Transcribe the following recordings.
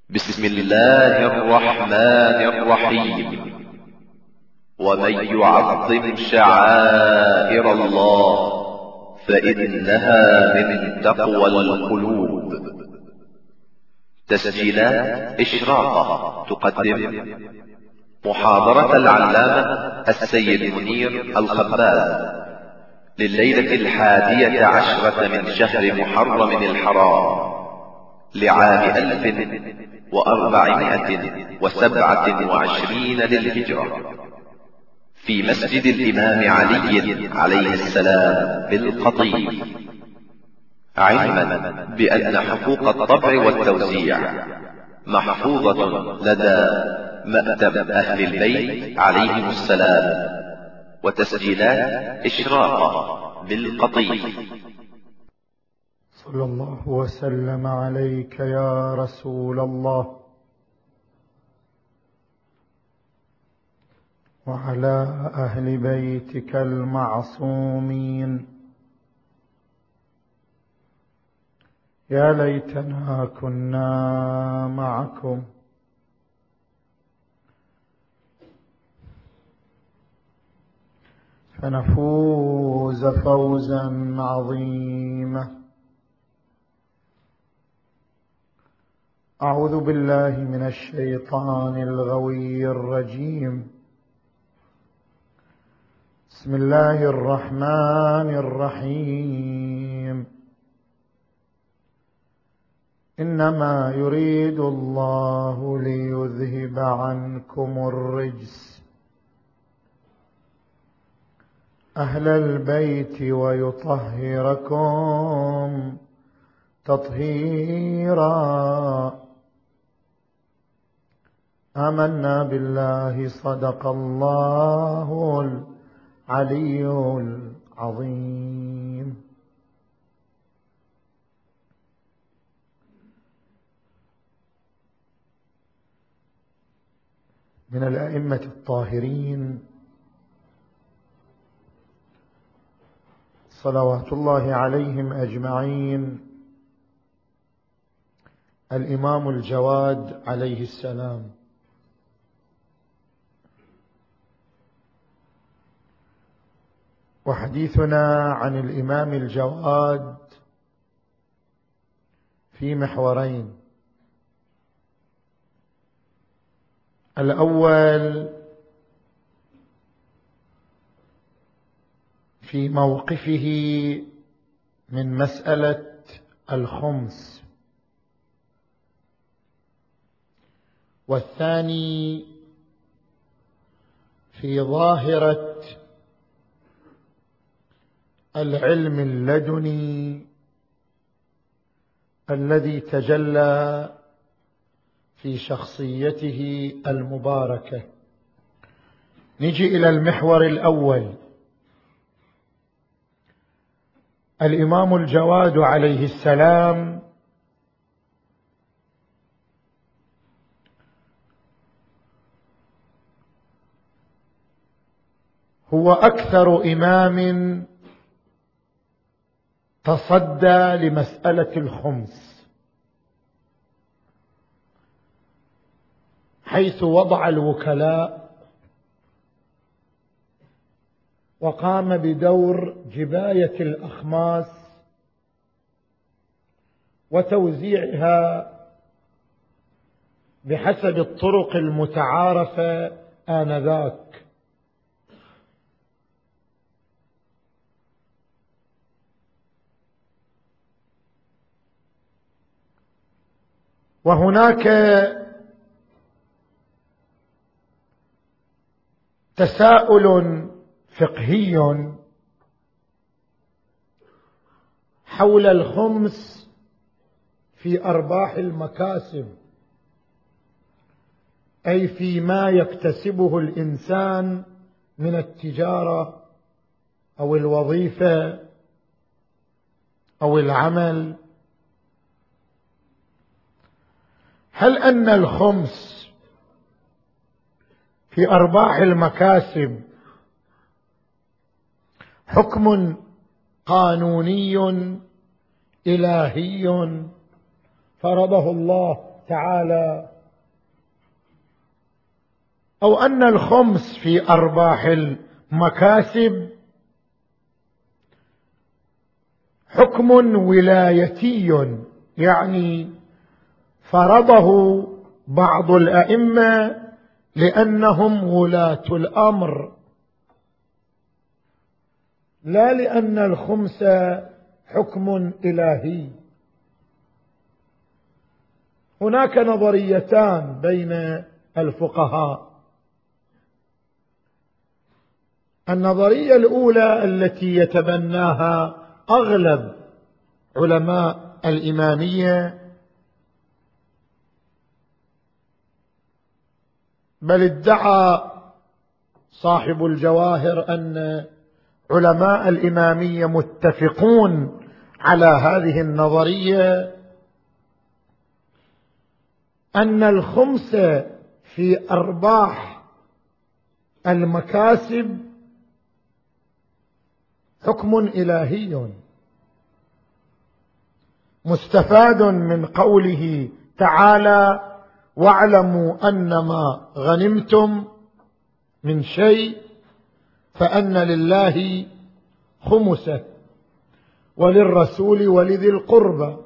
بسم الله الرحمن الرحيم. ومن يعظم شعائر الله فإنها من تقوى القلوب. تسجيلات إشراقة تقدم محاضرة العلامة السيد منير الخباز لليلة 11 من شهر محرم الحرام لعام 1427 للهجرة، في مسجد الإمام علي عليه السلام بالقطيف، علما بأن حقوق الطبع والتوزيع محفوظة لدى مكتب أهل البيت عليهم السلام، وتسجيلات إشراقة بالقطيف. صلى الله وسلم عليك يا رسول الله وعلى أهل بيتك المعصومين. يا ليتنا كنا معكم فنفوز فوزا عظيما. أعوذ بالله من الشيطان الغوي الرجيم. بسم الله الرحمن الرحيم. إنما يريد الله ليذهب عنكم الرجس أهل البيت ويطهركم تطهيرا. آمنا بالله صدق الله العلي العظيم. من الأئمة الطاهرين صلوات الله عليهم أجمعين الإمام الجواد عليه السلام، وحديثنا عن الإمام الجواد في محورين. الأول في موقفه من مسألة الخمس، والثاني في ظاهرة العلم اللدني الذي تجلى في شخصيته المباركة. نجي إلى المحور الأول. الإمام الجواد عليه السلام هو أكثر إمام تصدى لمسألة الخمس، حيث وضع الوكلاء وقام بدور جباية الأخماس وتوزيعها بحسب الطرق المتعارفة آنذاك. وهناك تساؤل فقهي حول الخمس في أرباح المكاسب، أي فيما يكتسبه الإنسان من التجارة أو الوظيفة أو العمل. هل أن الخمس في أرباح المكاسب حكم قانوني إلهي فرضه الله تعالى أو أن الخمس في أرباح المكاسب حكم ولايتي، يعني فرضه بعض الأئمة لأنهم ولاة الأمر، لا لأن الخمس حكم إلهي. هناك نظريتان بين الفقهاء. النظرية الأولى التي يتبناها أغلب علماء الإمامية، بل ادعى صاحب الجواهر أن علماء الإمامية متفقون على هذه النظرية، أن الخمس في أرباح المكاسب حكم إلهي مستفاد من قوله تعالى: واعلموا أنما غنمتم من شيء فأن لله خمسه وللرسول ولذي القربى،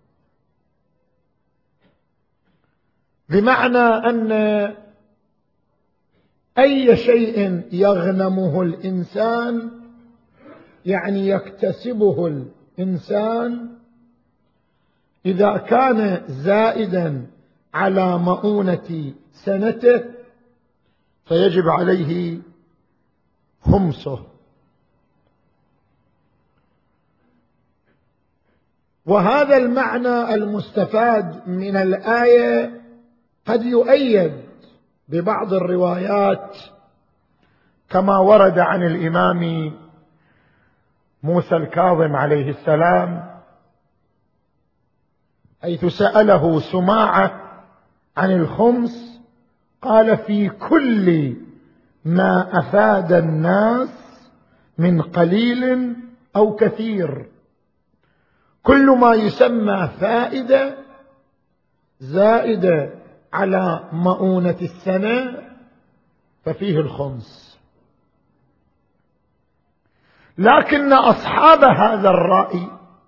بمعنى أن أي شيء يغنمه الإنسان، يعني يكتسبه الإنسان، إذا كان زائدا على مؤونة سنته فيجب عليه خمسه. وهذا المعنى المستفاد من الآية قد يؤيد ببعض الروايات، كما ورد عن الإمام موسى الكاظم عليه السلام حيث سأله سماعة عن الخمس، قال: في كل ما أفاد الناس من قليل أو كثير، كل ما يسمى فائدة زائدة على مؤونة السنة ففيه الخمس. لكن أصحاب هذا الرأي،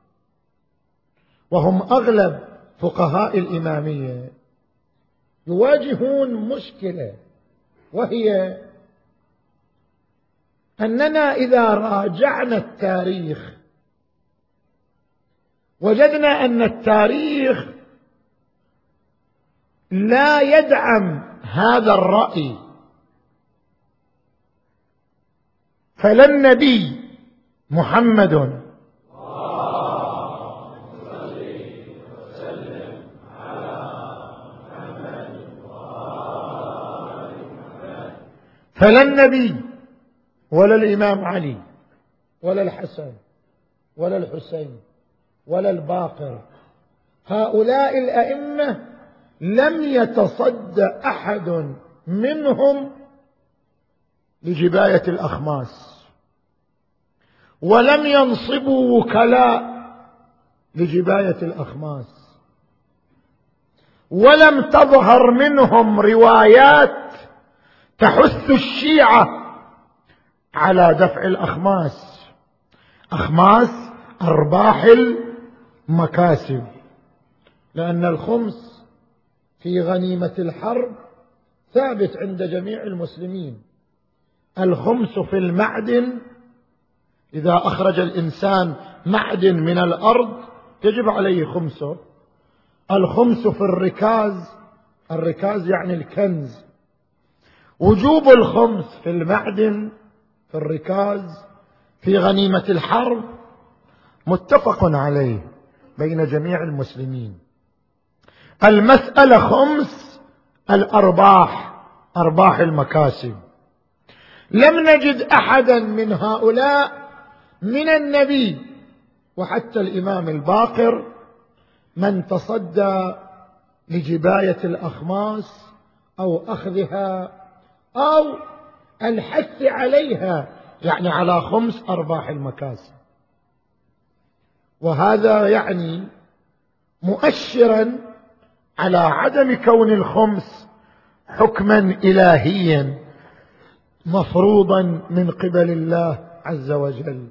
وهم أغلب فقهاء الإمامية، يواجهون مشكلة، وهي أننا إذا راجعنا التاريخ وجدنا أن التاريخ لا يدعم هذا الرأي، فلا النبي محمد فلا النبي ولا الإمام علي ولا الحسن ولا الحسين ولا الباقر، هؤلاء الأئمة لم يتصد أحد منهم لجباية الأخماس، ولم ينصبوا وكلاء لجباية الأخماس، ولم تظهر منهم روايات تحث الشيعة على دفع الأخماس، أخماس أرباح المكاسب، لأن الخمس في غنيمة الحرب ثابت عند جميع المسلمين. الخمس في المعدن، إذا أخرج الإنسان معدن من الأرض يجب عليه خمسه. الخمس في الركاز، الركاز يعني الكنز، وجوب الخمس في المعدن في الركاز في غنيمة الحرب متفق عليه بين جميع المسلمين. المسألة خمس الأرباح، أرباح المكاسب. لم نجد أحدا من هؤلاء من النبي وحتى الإمام الباقر من تصدى لجباية الأخماس أو أخذها أو الحث عليها، يعني على خمس أرباح المكاسب. وهذا يعني مؤشرا على عدم كون الخمس حكما إلهيا مفروضا من قبل الله عز وجل.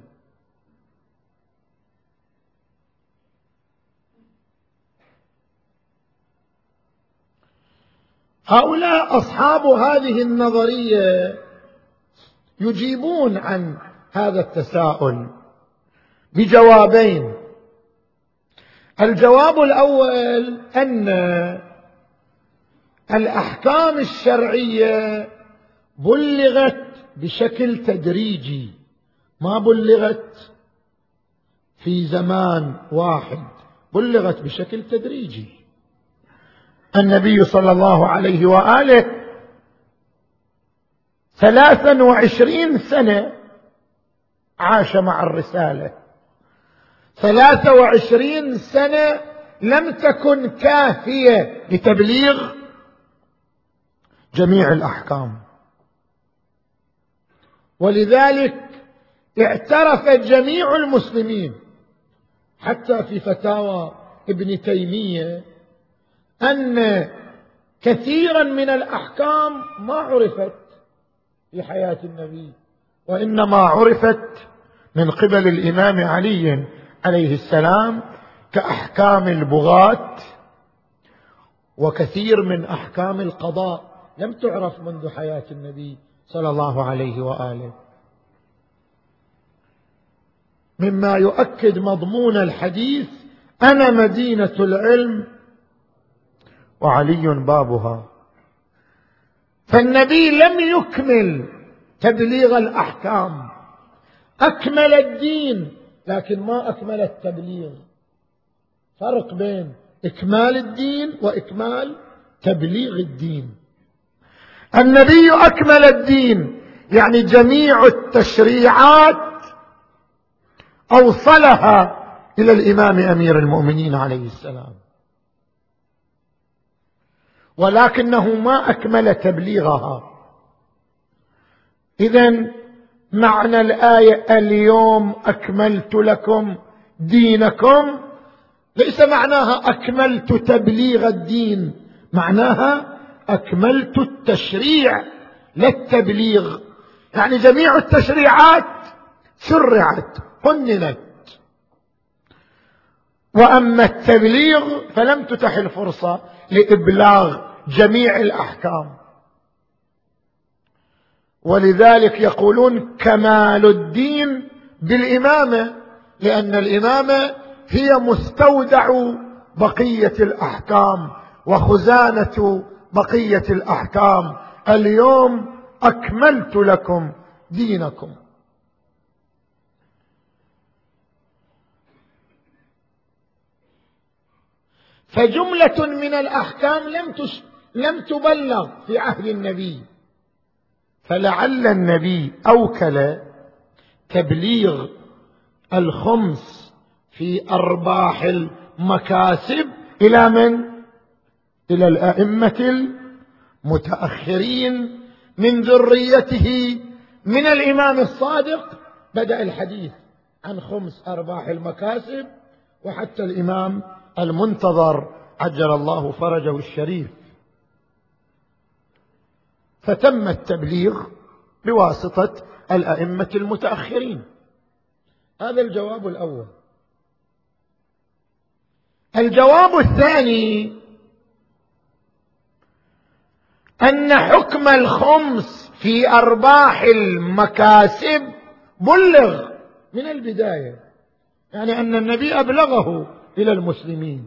هؤلاء أصحاب هذه النظرية يجيبون عن هذا التساؤل بجوابين. الجواب الأول أن الأحكام الشرعية بلغت بشكل تدريجي، ما بلغت في زمان واحد، بلغت بشكل تدريجي. النبي صلى الله عليه وآله 23 سنة عاش مع الرسالة، 23 سنة لم تكن كافية لتبليغ جميع الأحكام، ولذلك اعترف جميع المسلمين حتى في فتاوى ابن تيمية أن كثيرا من الأحكام ما عرفت في حياة النبي، وإنما عرفت من قبل الإمام علي عليه السلام، كأحكام البغاة وكثير من أحكام القضاء لم تعرف منذ حياة النبي صلى الله عليه وآله، مما يؤكد مضمون الحديث: أنا مدينة العلم وعلي بابها. فالنبي لم يكمل تبليغ الأحكام، أكمل الدين لكن ما أكمل التبليغ. فرق بين إكمال الدين وإكمال تبليغ الدين. النبي أكمل الدين، يعني جميع التشريعات أوصلها إلى الإمام أمير المؤمنين عليه السلام، ولكنه ما أكمل تبليغها. إذن معنى الآية اليوم أكملت لكم دينكم ليس معناها أكملت تبليغ الدين، معناها أكملت التشريع لا التبليغ. يعني جميع التشريعات شرعت قننت، وأما التبليغ فلم تتح الفرصة لإبلاغ جميع الأحكام. ولذلك يقولون كمال الدين بالإمامة، لأن الإمامة هي مستودع بقية الأحكام وخزانة بقية الأحكام. اليوم أكملت لكم دينكم. فجملة من الأحكام لم تبلغ في عهد النبي، فلعل النبي أوكل تبليغ الخمس في أرباح المكاسب إلى من؟ إلى الأئمة المتأخرين من ذريته. من الإمام الصادق بدأ الحديث عن خمس أرباح المكاسب، وحتى الإمام المنتظر عجل الله فرجه الشريف، فتم التبليغ بواسطة الأئمة المتأخرين. هذا الجواب الأول. الجواب الثاني أن حكم الخمس في أرباح المكاسب بلغ من البداية، يعني أن النبي أبلغه إلى المسلمين،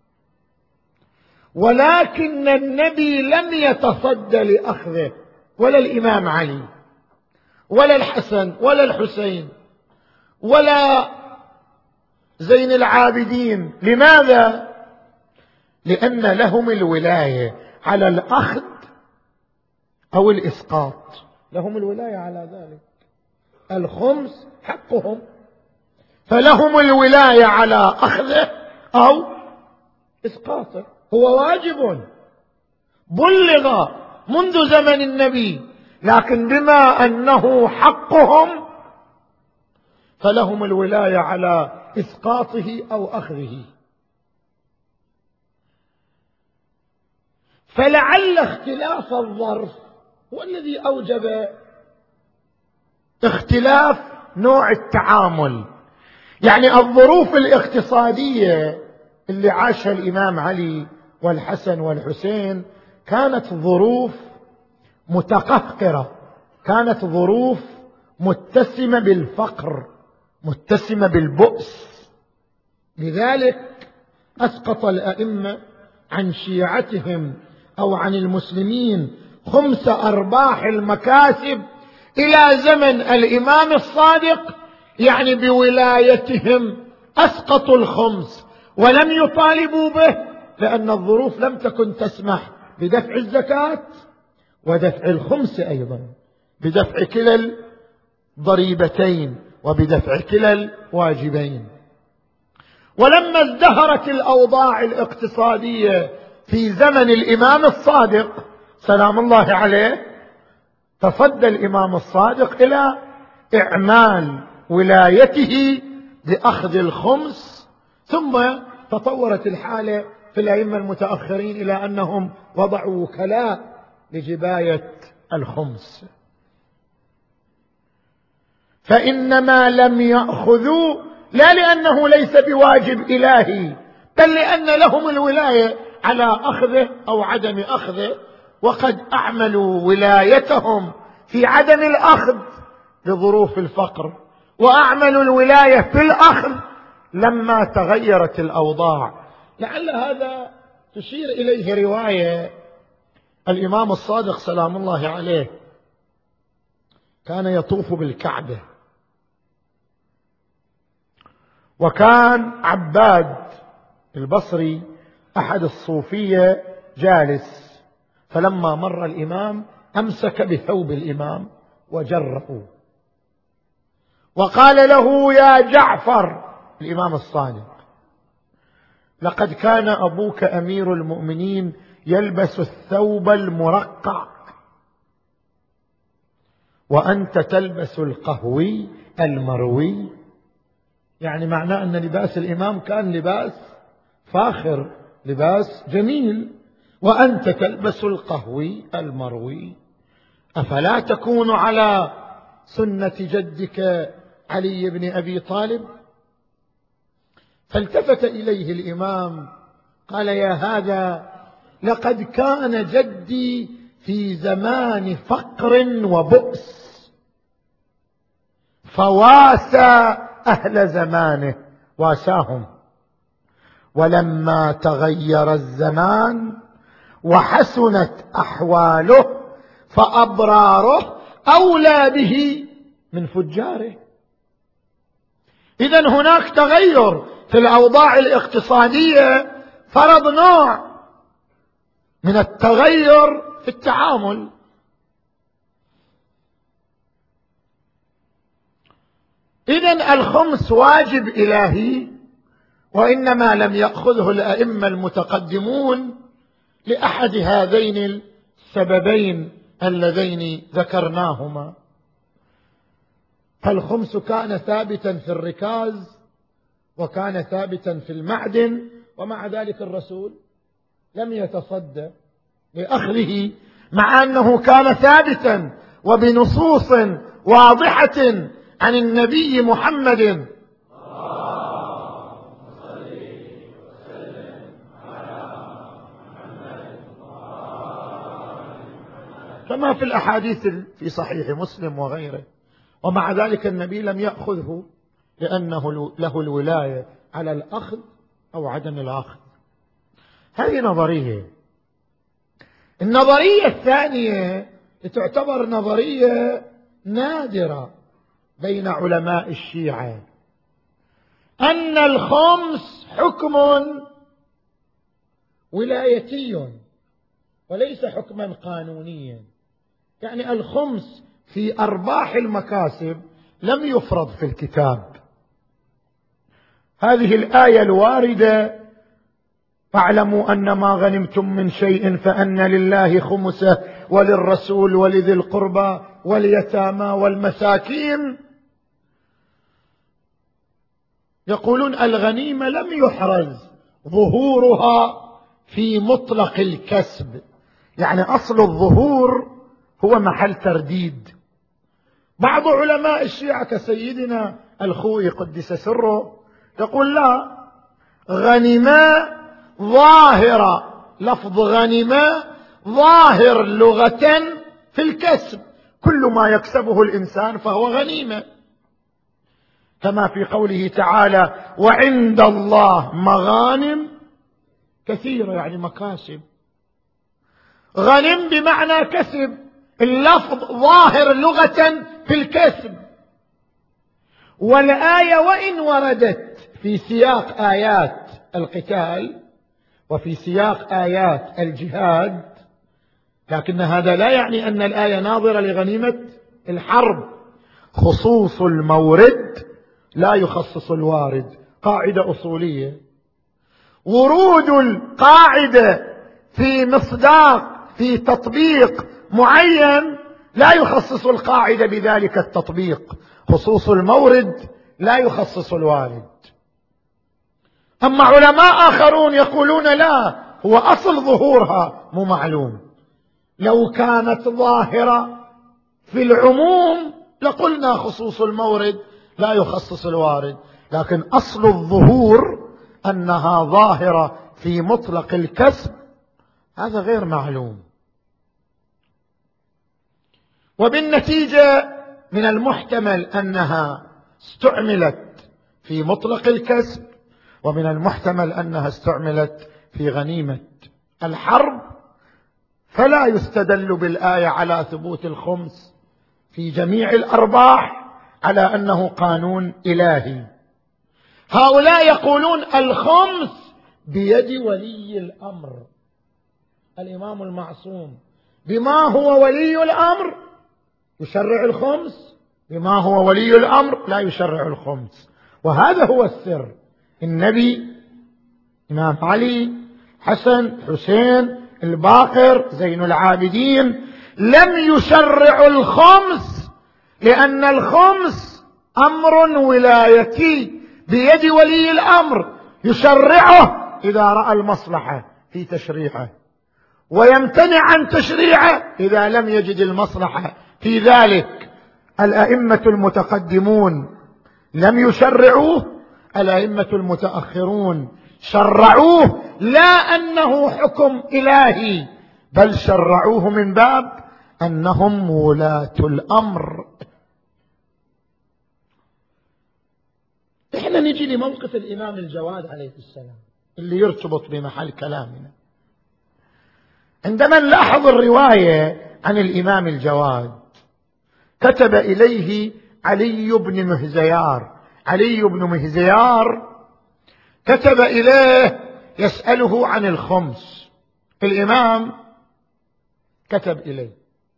ولكن النبي لم يتصدى لأخذه، ولا الإمام علي ولا الحسن ولا الحسين ولا زين العابدين. لماذا؟ لأن لهم الولاية على الأخذ أو الإسقاط، لهم الولاية على ذلك. الخمس حقهم، فلهم الولاية على أخذه أو إسقاطه. هو واجب بلغ منذ زمن النبي، لكن بما أنه حقهم فلهم الولاية على إسقاطه أو أخذه. فلعل اختلاف الظرف هو الذي أوجب اختلاف نوع التعامل. يعني الظروف الاقتصادية اللي عاشها الإمام علي والحسن والحسين كانت ظروف متقهقرة، كانت ظروف متسمة بالفقر، متسمة بالبؤس. لذلك أسقط الأئمة عن شيعتهم أو عن المسلمين 5/4 المكاسب إلى زمن الإمام الصادق، يعني بولايتهم أسقطوا الخمس ولم يطالبوا به، لأن الظروف لم تكن تسمح بدفع الزكاة ودفع الخمس، أيضا بدفع كلا الضريبتين وبدفع كلا الواجبين. ولما ازدهرت الأوضاع الاقتصادية في زمن الإمام الصادق سلام الله عليه، تصدى الإمام الصادق إلى إعمال ولايته بأخذ الخمس، ثم تطورت الحالة في الأئمة المتأخرين إلى أنهم وضعوا وكلاء لجباية الخمس. فإنما لم يأخذوا لا لأنه ليس بواجب إلهي، بل لأن لهم الولاية على أخذه أو عدم أخذه، وقد أعملوا ولايتهم في عدم الأخذ لظروف الفقر، وأعملوا الولاية في الأخذ لما تغيرت الأوضاع. لعل هذا تشير إليه رواية الإمام الصادق سلام الله عليه، كان يطوف بالكعبة، وكان عباد البصري أحد الصوفية جالس، فلما مر الإمام أمسك بثوب الإمام وجره وقال له: يا جعفر، الإمام الصادق، لقد كان أبوك أمير المؤمنين يلبس الثوب المرقع وأنت تلبس القهوي المروي. يعني معناه أن لباس الإمام كان لباس فاخر، لباس جميل، وأنت تلبس القهوي المروي، أفلا تكون على سنة جدك علي بن أبي طالب؟ فالتفت إليه الإمام قال: يا هذا، لقد كان جدي في زمان فقر وبؤس فواسى أهل زمانه، واساهم، ولما تغير الزمان وحسنت أحواله فأبراره أولى به من فجاره. إذن هناك تغير في الأوضاع الاقتصادية فرض نوع من التغير في التعامل. إذن الخمس واجب إلهي، وإنما لم يأخذه الأئمة المتقدمون لأحد هذين السببين اللذين ذكرناهما. فالخمس كان ثابتا في الركاز وكان ثابتا في المعدن، ومع ذلك الرسول لم يتصدى لأخذه، مع أنه كان ثابتا وبنصوص واضحة عن النبي محمد كما في الأحاديث في صحيح مسلم وغيره. ومع ذلك النبي لم يأخذه لأنه له الولاية على الأخذ أو عدم الأخذ. هذه نظرية. النظرية الثانية تعتبر نظرية نادرة بين علماء الشيعة، أن الخمس حكم ولايتي وليس حكما قانونيا. يعني الخمس في أرباح المكاسب لم يفرض في الكتاب. هذه الآية الواردة: فاعلموا أن ما غنمتم من شيء فأن لله خمسه وللرسول ولذي القربى واليتامى والمساكين، يقولون الغنيمة لم يحرز ظهورها في مطلق الكسب، يعني أصل الظهور هو محل ترديد. بعض علماء الشيعة كسيدنا الخوئي قدس سره يقول لا، غنما ظاهرة، لفظ غنما ظاهر لغة في الكسب، كل ما يكسبه الإنسان فهو غنيمة، كما في قوله تعالى وعند الله مغانم كثيرة، يعني مكاسب. غنم بمعنى كسب، اللفظ ظاهر لغة في الكسب. والآية وإن وردت في سياق آيات القتال وفي سياق آيات الجهاد، لكن هذا لا يعني أن الآية ناظرة لغنيمة الحرب. خصوص المورد لا يخصص الوارد، قاعدة أصولية. ورود القاعدة في مصداق في تطبيق معين لا يخصص القاعدة بذلك التطبيق. خصوص المورد لا يخصص الوارد. أما علماء آخرون يقولون لا، هو أصل ظهورها مو معلوم. لو كانت ظاهرة في العموم لقلنا خصوص المورد لا يخصص الوارد، لكن أصل الظهور أنها ظاهرة في مطلق الكسب، هذا غير معلوم. وبالنتيجة من المحتمل أنها استعملت في مطلق الكسب، ومن المحتمل أنها استعملت في غنيمة الحرب. فلا يستدل بالآية على ثبوت الخمس في جميع الأرباح على أنه قانون إلهي. هؤلاء يقولون الخمس بيد ولي الأمر، الإمام المعصوم بما هو ولي الأمر يشرع الخمس، بما هو ولي الأمر لا يشرع الخمس. وهذا هو السر. النبي، إمام علي، حسن، حسين، الباقر، زين العابدين لم يشرعوا الخمس، لأن الخمس أمر ولايتي بيد ولي الأمر، يشرعه إذا رأى المصلحة في تشريعه، ويمتنع عن تشريعه إذا لم يجد المصلحة في ذلك. الأئمة المتقدمون لم يشرعوه، الأئمة المتأخرون شرعوه، لا أنه حكم إلهي، بل شرعوه من باب أنهم ولاة الأمر. إحنا نجي لموقف الإمام الجواد عليه السلام اللي يرتبط بمحل كلامنا. عندما نلاحظ الرواية عن الإمام الجواد، كتب إليه علي بن مهزيار. علي بن مهزيار كتب إليه يسأله عن الخمس. الإمام كتب إليه: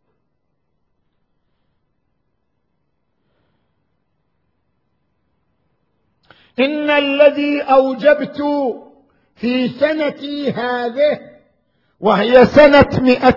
إن الذي أوجبت في سنتي هذه، وهي سنة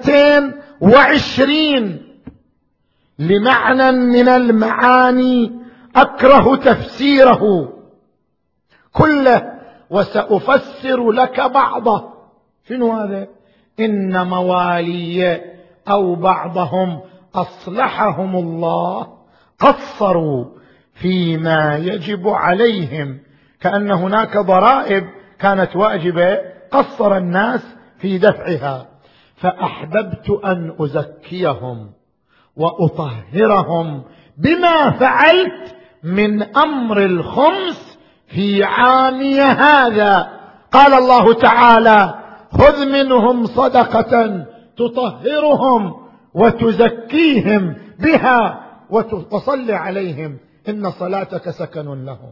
220، لمعنى من المعاني أكره تفسيره كله وسأفسر لك بعضه. شنو هذا؟ إن موالي أو بعضهم أصلحهم الله قصروا فيما يجب عليهم، كأن هناك ضرائب كانت واجبة قصر الناس في دفعها، فأحببت أن أزكيهم وأطهرهم بما فعلت من أمر الخمس في عامي هذا. قال الله تعالى: خذ منهم صدقة تطهرهم وتزكيهم بها وصل عليهم إن صلاتك سكن لهم.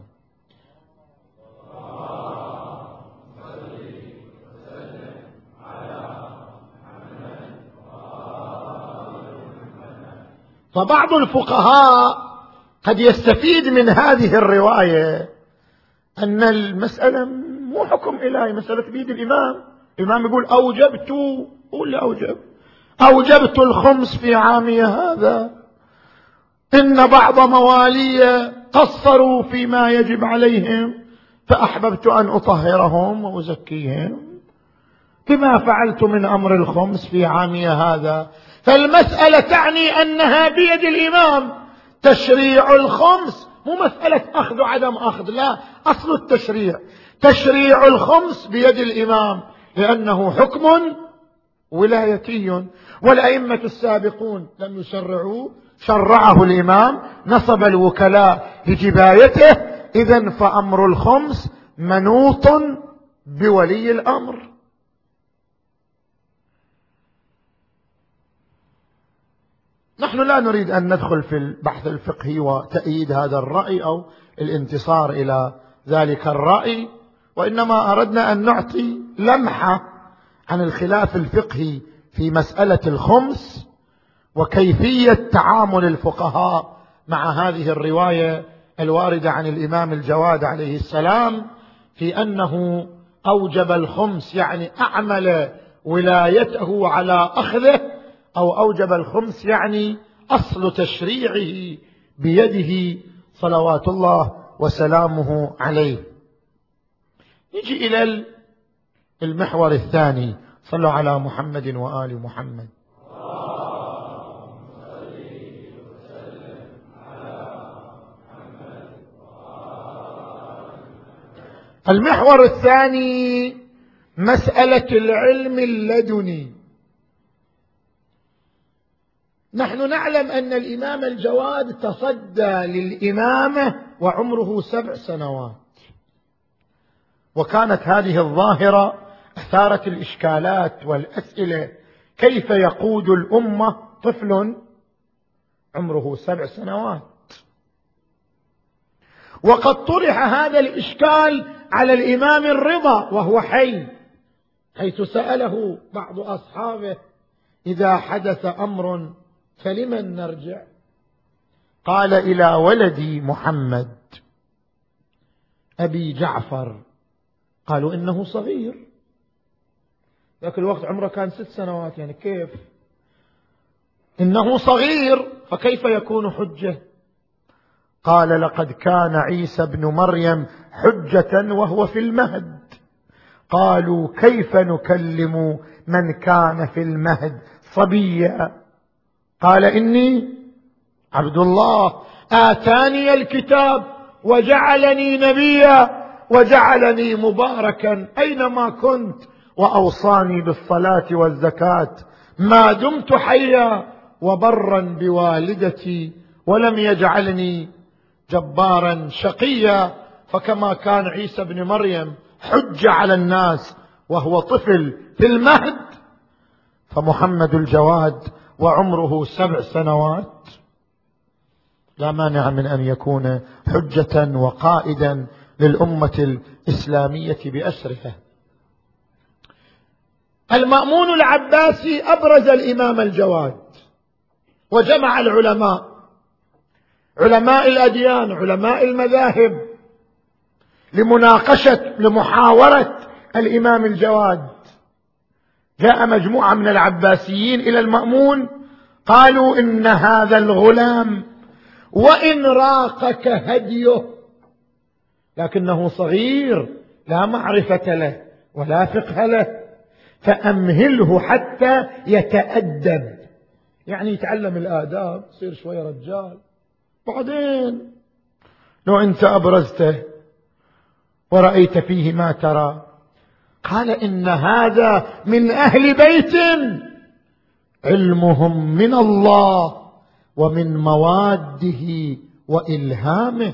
فبعض الفقهاء قد يستفيد من هذه الرواية أن المسألة مو حكم إلهي، مسألة بيد الإمام. الإمام يقول أوجبت، قول لي أوجبت الخمس في عامي هذا، إن بعض موالي قصروا فيما يجب عليهم فأحببت أن أطهرهم وأزكيهم. بما فعلت من أمر الخمس في عامي هذا. فالمسألة تعني أنها بيد الإمام. تشريع الخمس مو مسألة أخذ وعدم أخذ، لا، أصل التشريع تشريع الخمس بيد الإمام، لأنه حكم ولايتي، والأئمة السابقون لم يشرعوا، شرعه الإمام، نصب الوكلاء لجبايته. إذن فأمر الخمس منوط بولي الأمر. نحن لا نريد أن ندخل في البحث الفقهي وتأييد هذا الرأي أو الانتصار إلى ذلك الرأي، وإنما أردنا أن نعطي لمحة عن الخلاف الفقهي في مسألة الخمس وكيفية تعامل الفقهاء مع هذه الرواية الواردة عن الإمام الجواد عليه السلام في أنه أوجب الخمس، يعني أعمل ولايته على أخذه، أو أوجب الخمس يعني أصل تشريعه بيده صلوات الله وسلامه عليه. نجي إلى المحور الثاني. صلوا على محمد وآل محمد. المحور الثاني مسألة العلم اللدني. نحن نعلم أن الإمام الجواد تصدى للإمامة وعمره 7 سنوات، وكانت هذه الظاهرة أثارت الإشكالات والأسئلة: كيف يقود الأمة طفل عمره 7 سنوات؟ وقد طرح هذا الإشكال على الإمام الرضا وهو حي، حيث سأله بعض أصحابه: إذا حدث أمر فلمن نرجع؟ قال: إلى ولدي محمد أبي جعفر. قالوا: إنه صغير. ذاك الوقت عمره كان 6 سنوات، يعني كيف؟ إنه صغير فكيف يكون حجة؟ قال: لقد كان عيسى بن مريم حجة وهو في المهد. قالوا: كيف نكلم من كان في المهد صبيا؟ قال: إني عبد الله آتاني الكتاب وجعلني نبيا وجعلني مباركا أينما كنت وأوصاني بالصلاة والزكاة ما دمت حيا وبرا بوالدتي ولم يجعلني جبارا شقيا. فكما كان عيسى بن مريم حجة على الناس وهو طفل في المهد، فمحمد الجواد وعمره 7 سنوات لا مانع من أن يكون حجة وقائدا للأمة الإسلامية بأسرها. المأمون العباسي أبرز الإمام الجواد وجمع العلماء، علماء الأديان، علماء المذاهب، لمحاورة الإمام الجواد. جاء مجموعة من العباسيين إلى المأمون قالوا: إن هذا الغلام وإن راقك هديه لكنه صغير لا معرفة له ولا فقه له، فأمهله حتى يتأدب، يعني يتعلم الآداب، يصير شوية رجال، بعدين لو أنت أبرزته ورأيت فيه ما ترى. قال: إن هذا من أهل بيت علمهم من الله ومن مواده وإلهامه.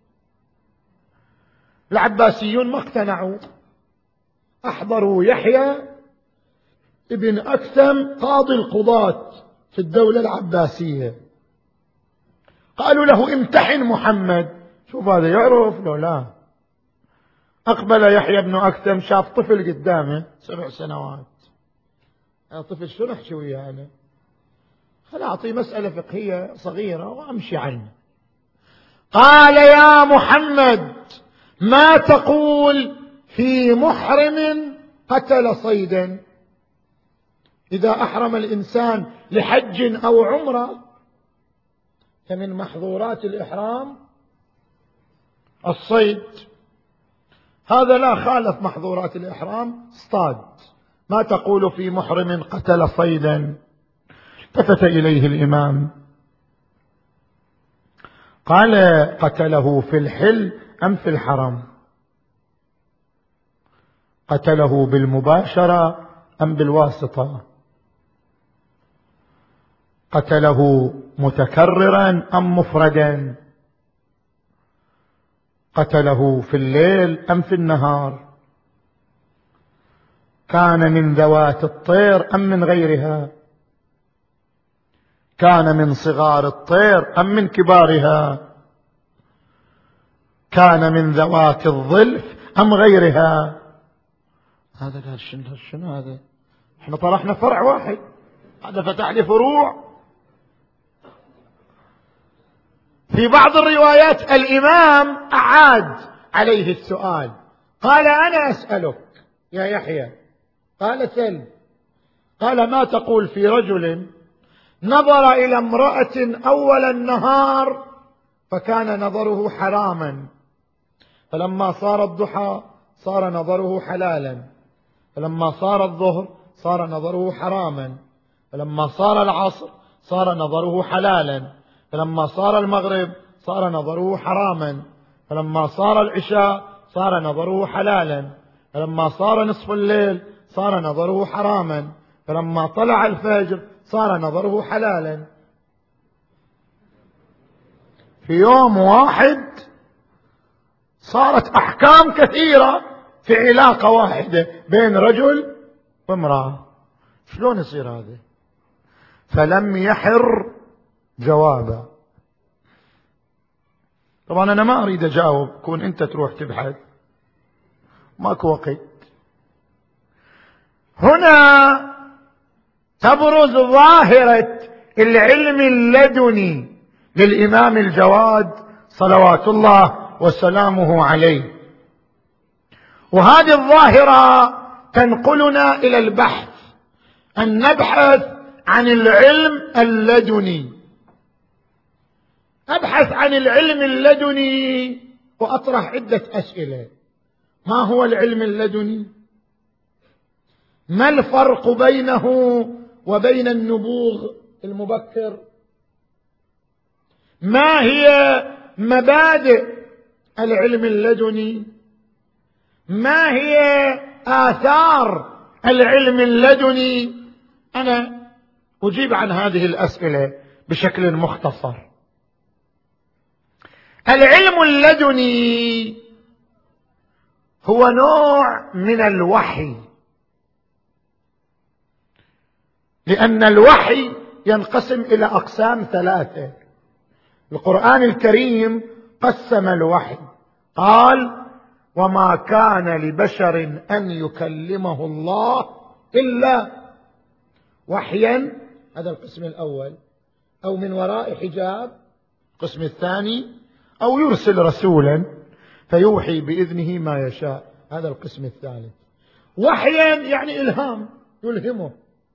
العباسيون ما اقتنعوا، أحضروا يحيى ابن أكثم قاضي القضاة في الدولة العباسية، قالوا له: امتحن محمد، شوف هذا يعرف لو لا. أقبل يحيى بن أكثم، شاف طفل قدامه 7 سنوات، طفل شو نحكي وياه أنا؟ خل أعطيه مسألة فقهية صغيرة وأمشي عنه. قال: يا محمد، ما تقول في محرم قتل صيدا؟ إذا أحرم الإنسان لحج أو عمرة فمن محظورات الإحرام الصيد، هذا لا خالف محظورات الإحرام، اصطاد ما تقول في محرم قتل صيدا؟ التفت إليه الإمام قال: قتله في الحل أم في الحرم؟ قتله بالمباشرة أم بالواسطة؟ قتله متكررا أم مفردا؟ قتله في الليل أم في النهار؟ كان من ذوات الطير أم من غيرها؟ كان من صغار الطير أم من كبارها؟ كان من ذوات الظلف أم غيرها؟ هذا قال شنو هذا؟ احنا طرحنا فرع واحد، هذا فتح لي فروع. في بعض الروايات الإمام أعاد عليه السؤال، قال: أنا أسألك يا يحيى. قال: سل. قال: ما تقول في رجل نظر إلى امرأة أول النهار فكان نظره حراما، فلما صار الضحى صار نظره حلالا، فلما صار الظهر صار نظره حراما، فلما صار العصر صار نظره حلالا، فلما صار المغرب صار نظره حراما، فلما صار العشاء صار نظره حلالا، فلما صار نصف الليل صار نظره حراما، فلما طلع الفجر صار نظره حلالا. في يوم واحد صارت أحكام كثيرة في علاقة واحدة بين رجل وامرأة. شلون يصير هذا؟ فلم يحر جوابا. طبعا أنا ما أريد أجاوب، كون أنت تروح تبحث، ماكو وقت. هنا تبرز ظاهرة العلم اللدني للإمام الجواد صلوات الله وسلامه عليه، وهذه الظاهرة تنقلنا إلى البحث، أن نبحث عن العلم اللدني. أبحث عن العلم اللدني وأطرح عدة أسئلة. ما هو العلم اللدني؟ ما الفرق بينه وبين النبوغ المبكر؟ ما هي مبادئ العلم اللدني؟ ما هي آثار العلم اللدني؟ أنا أجيب عن هذه الأسئلة بشكل مختصر. العلم اللدني هو نوع من الوحي، لأن الوحي ينقسم إلى أقسام ثلاثة. القرآن الكريم قسم الوحي، قال: وما كان لبشر أن يكلمه الله إلا وحيا، هذا القسم الأول، أو من وراء حجاب، القسم الثاني، أو يرسل رسولا فيوحي بإذنه ما يشاء، هذا القسم الثالث. وحيا يعني إلهام، يلهمه.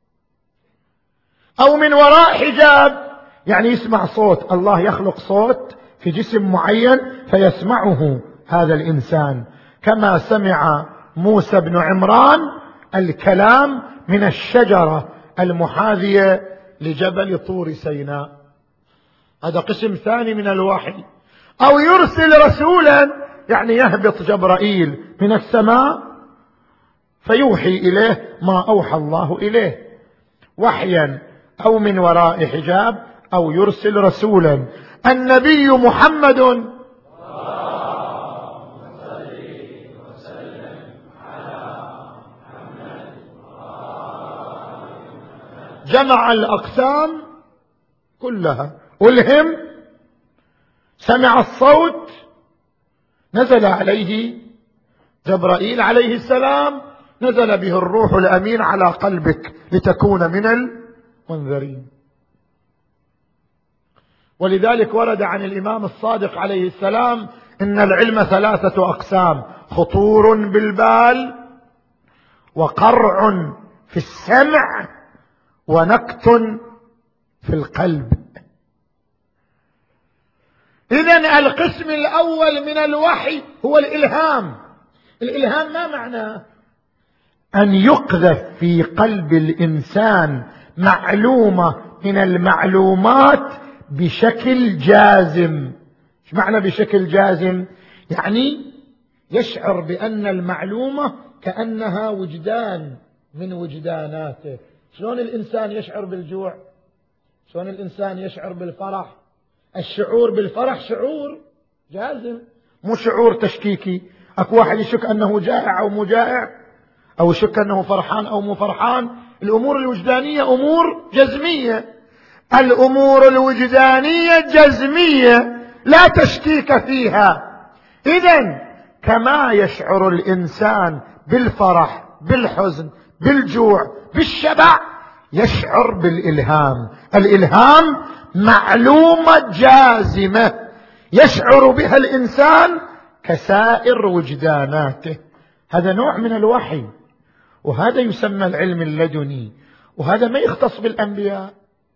أو من وراء حجاب يعني يسمع صوت، الله يخلق صوت في جسم معين فيسمعه هذا الإنسان، كما سمع موسى بن عمران الكلام من الشجرة المحاذية لجبل طور سيناء، هذا قسم ثاني من الوحي. أو يرسل رسولا يعني يهبط جبرائيل من السماء فيوحي إليه ما أوحى الله إليه، وحيا أو من وراء حجاب أو يرسل رسولا. النبي محمد جمع الأقسام كلها، ألهم، سمع الصوت، نزل عليه جبرائيل عليه السلام، نزل به الروح الأمين على قلبك لتكون من المنذرين. ولذلك ورد عن الإمام الصادق عليه السلام: إن العلم ثلاثة أقسام: خطور بالبال، وقرع في السمع، ونكت في القلب. إذن القسم الأول من الوحي هو الإلهام. الإلهام ما معناه؟ أن يقذف في قلب الإنسان معلومة من المعلومات بشكل جازم. ايش معنى بشكل جازم؟ يعني يشعر بأن المعلومة كأنها وجدان من وجداناته. شلون الإنسان يشعر بالجوع؟ شلون الإنسان يشعر بالفرح؟ الشعور بالفرح شعور جازم، مو شعور تشكيكي. اكو واحد يشك أنه جائع أو مو جائع، أو يشك أنه فرحان أو مو فرحان. الأمور الوجدانية أمور جزمية، الأمور الوجدانية جزمية لا تشكيك فيها. إذن كما يشعر الإنسان بالفرح، بالحزن، بالجوع، بالشبع، يشعر بالإلهام. الإلهام معلومة جازمة يشعر بها الإنسان كسائر وجداناته. هذا نوع من الوحي، وهذا يسمى العلم اللدني، وهذا ما يختص بالأنبياء،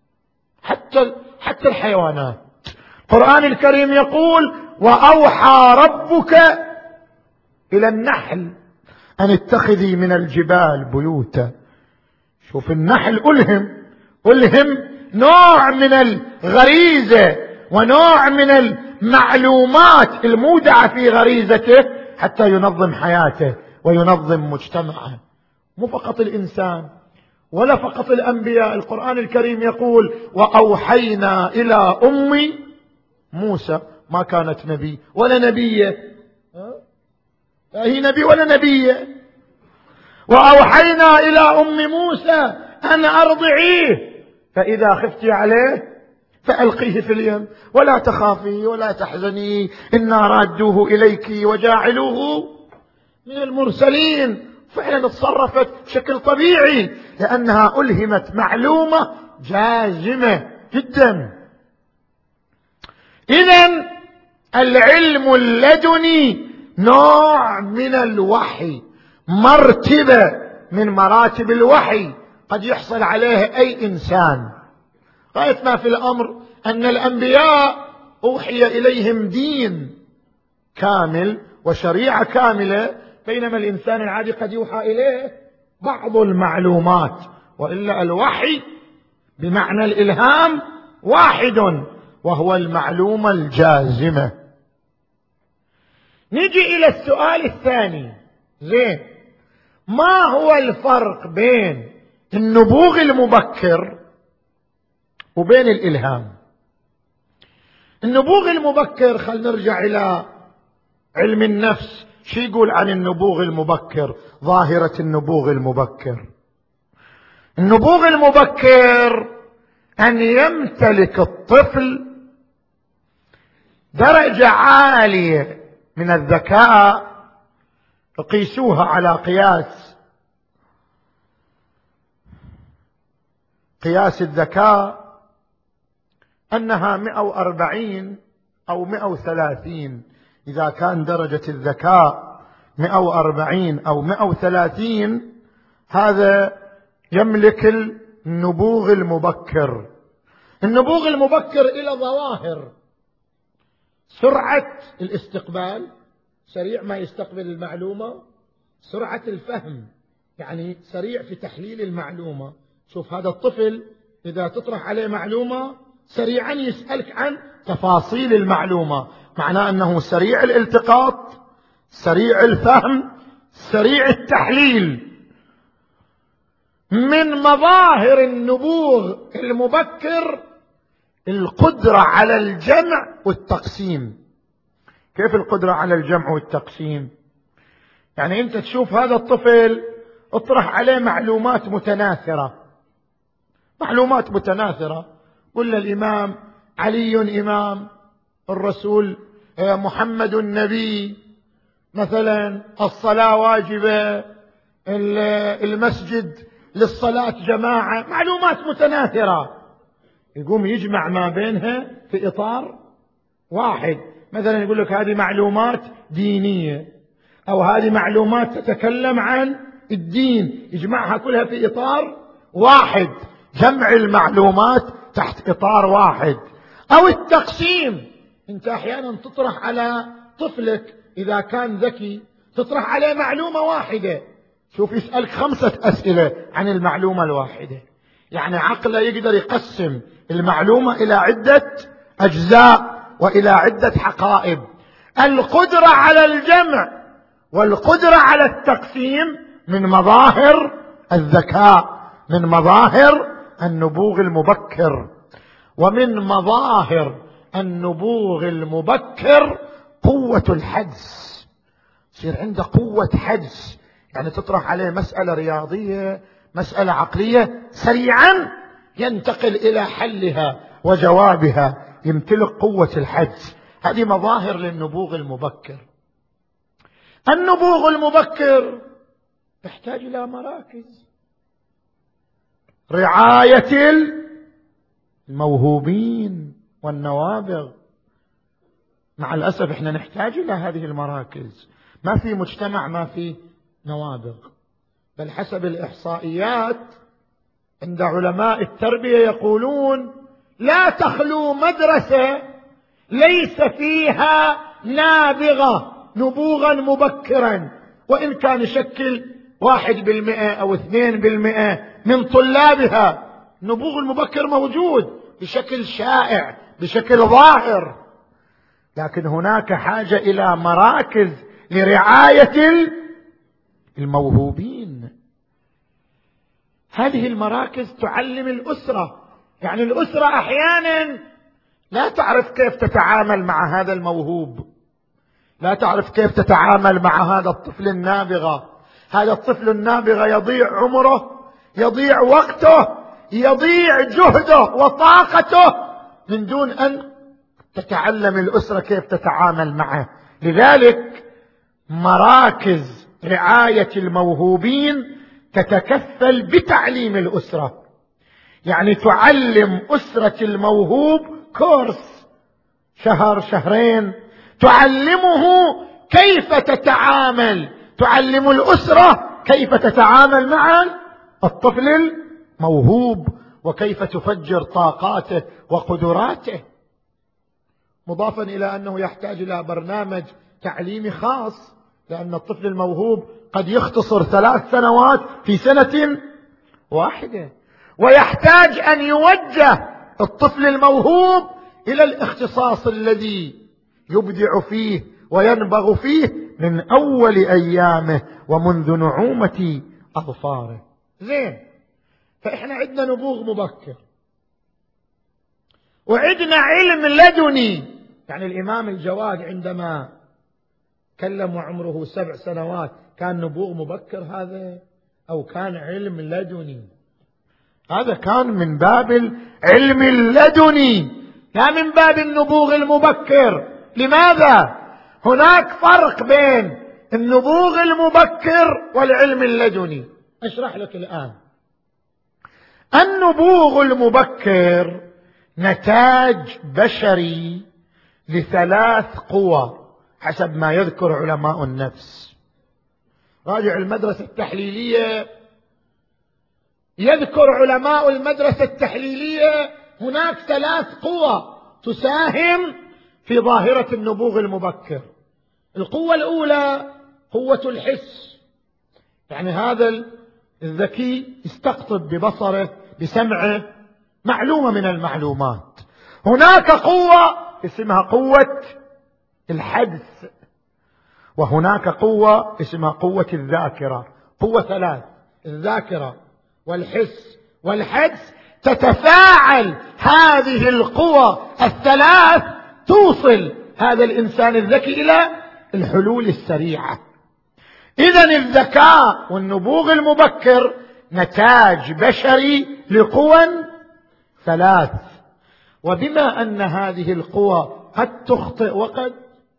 حتى الحيوانات. القرآن الكريم يقول: وأوحى ربك إلى النحل أن اتخذي من الجبال بيوتا. شوف، النحل ألهم نوع من الغريزة ونوع من المعلومات المودعة في غريزته حتى ينظم حياته وينظم مجتمعه. مو فقط الإنسان ولا فقط الأنبياء. القرآن الكريم يقول: وأوحينا إلى أم موسى. ما كانت نبي ولا نبية، لا هي نبي ولا نبية. وأوحينا إلى أم موسى أن أرضعيه فإذا خفتي عليه فألقيه في اليم ولا تخافي ولا تحزني إنا رادوه إليك وجاعلوه من المرسلين. فعلا تصرفت بشكل طبيعي لأنها ألهمت معلومة جازمة جدا. إذن العلم اللدني نوع من الوحي، مرتبة من مراتب الوحي قد يحصل عليها أي إنسان. غاية ما في الأمر أن الأنبياء أوحي إليهم دين كامل وشريعة كاملة، بينما الإنسان العادي قد يوحى إليه بعض المعلومات. وإلا الوحي بمعنى الإلهام واحد، وهو المعلومة الجازمة. نجي إلى السؤال الثاني. زين، ما هو الفرق بين النبوغ المبكر وبين الإلهام؟ النبوغ المبكر، خلينا نرجع إلى علم النفس. شو يقول عن النبوغ المبكر؟ ظاهرة النبوغ المبكر: النبوغ المبكر أن يمتلك الطفل درجة عالية من الذكاء، تقيسوها على قياس الذكاء أنها 140 أو 130. إذا كان درجة الذكاء 140 أو 130 هذا يملك النبوغ المبكر. النبوغ المبكر إلى ظواهر: سرعة الاستقبال، سريع ما يستقبل المعلومة. سرعة الفهم، يعني سريع في تحليل المعلومة. شوف هذا الطفل إذا تطرح عليه معلومة سريعا يسألك عن تفاصيل المعلومة، معناه أنه سريع الالتقاط، سريع الفهم، سريع التحليل. من مظاهر النبوغ المبكر القدرة على الجمع والتقسيم. كيف القدرة على الجمع والتقسيم؟ يعني أنت تشوف هذا الطفل اطرح عليه معلومات متناثرة، قل الإمام علي إمام، الرسول محمد النبي، مثلا الصلاة واجبة، المسجد للصلاة جماعة، معلومات متناثرة. يقوم يجمع ما بينها في إطار واحد. مثلا يقول لك هذه معلومات دينية أو هذه معلومات تتكلم عن الدين، يجمعها كلها في إطار واحد، جمع المعلومات تحت إطار واحد. أو التقسيم، أنت أحيانا تطرح على طفلك إذا كان ذكي، تطرح عليه معلومة واحدة، شوف يسألك 5 أسئلة عن المعلومة الواحدة، يعني عقله يقدر يقسم المعلومة إلى عدة أجزاء وإلى عدة حقائب. القدرة على الجمع والقدرة على التقسيم من مظاهر الذكاء، من مظاهر النبوغ المبكر. ومن مظاهر النبوغ المبكر قوة الحدس، يصير عنده قوة حدس، يعني تطرح عليه مسألة رياضية مسألة عقلية سريعا ينتقل إلى حلها وجوابها، يمتلك قوة الحدس. هذه مظاهر للنبوغ المبكر. النبوغ المبكر يحتاج إلى مراكز، رعاية الموهوبين والنوابغ. مع الأسف احنا نحتاج إلى هذه المراكز، ما في مجتمع ما في نوابغ، بل حسب الإحصائيات عند علماء التربية يقولون لا تخلو مدرسة ليس فيها نابغة نبوغا مبكرا، وإن كان يشكل 1% أو 2% من طلابها. النبوغ المبكر موجود بشكل شائع بشكل ظاهر، لكن هناك حاجة إلى مراكز لرعاية الموهوبين. هذه المراكز تعلم الأسرة، يعني الأسرة أحيانا لا تعرف كيف تتعامل مع هذا الموهوب، لا تعرف كيف تتعامل مع هذا الطفل النابغة. هذا الطفل النابغة يضيع عمره، يضيع وقته، يضيع جهده وطاقته من دون أن تتعلم الأسرة كيف تتعامل معه. لذلك مراكز رعاية الموهوبين تتكفل بتعليم الأسرة، يعني تعلم أسرة الموهوب كورس 1-2 تعلمه كيف تتعامل، تعلم الأسرة كيف تتعامل مع الطفل الموهوب وكيف تفجر طاقاته وقدراته. مضافا إلى أنه يحتاج إلى برنامج تعليمي خاص، لأن الطفل الموهوب قد يختصر 3 سنوات في سنة واحدة، ويحتاج أن يوجه الطفل الموهوب إلى الاختصاص الذي يبدع فيه وينبغ فيه من أول أيامه ومنذ نعومة أظفاره. زين، فإحنا عندنا نبوغ مبكر وعندنا علم لدني. يعني الإمام الجواد عندما كلم وعمره 7 سنوات كان نبوغ مبكر هذا أو كان علم لدني؟ هذا كان من باب العلم اللدني لا من باب النبوغ المبكر. لماذا؟ هناك فرق بين النبوغ المبكر والعلم اللدني. أشرح لك الآن. النبوغ المبكر نتاج بشري ل3 قوى حسب ما يذكر علماء النفس. راجع المدرسة التحليلية، يذكر علماء المدرسة التحليلية هناك 3 قوى تساهم في ظاهرة النبوغ المبكر. القوة الأولى قوة الحس، يعني هذا الذكي يستقطب ببصره بسمعه معلومة من المعلومات. هناك قوة اسمها قوة الحدس، وهناك قوة اسمها قوة الذاكرة. قوة 3: الذاكرة والحس والحدس. تتفاعل هذه القوى ال3 توصل هذا الإنسان الذكي إلى الحلول السريعة. إذن الذكاء والنبوغ المبكر نتاج بشري لقوى 3. وبما أن هذه القوى قد تخطئ وقد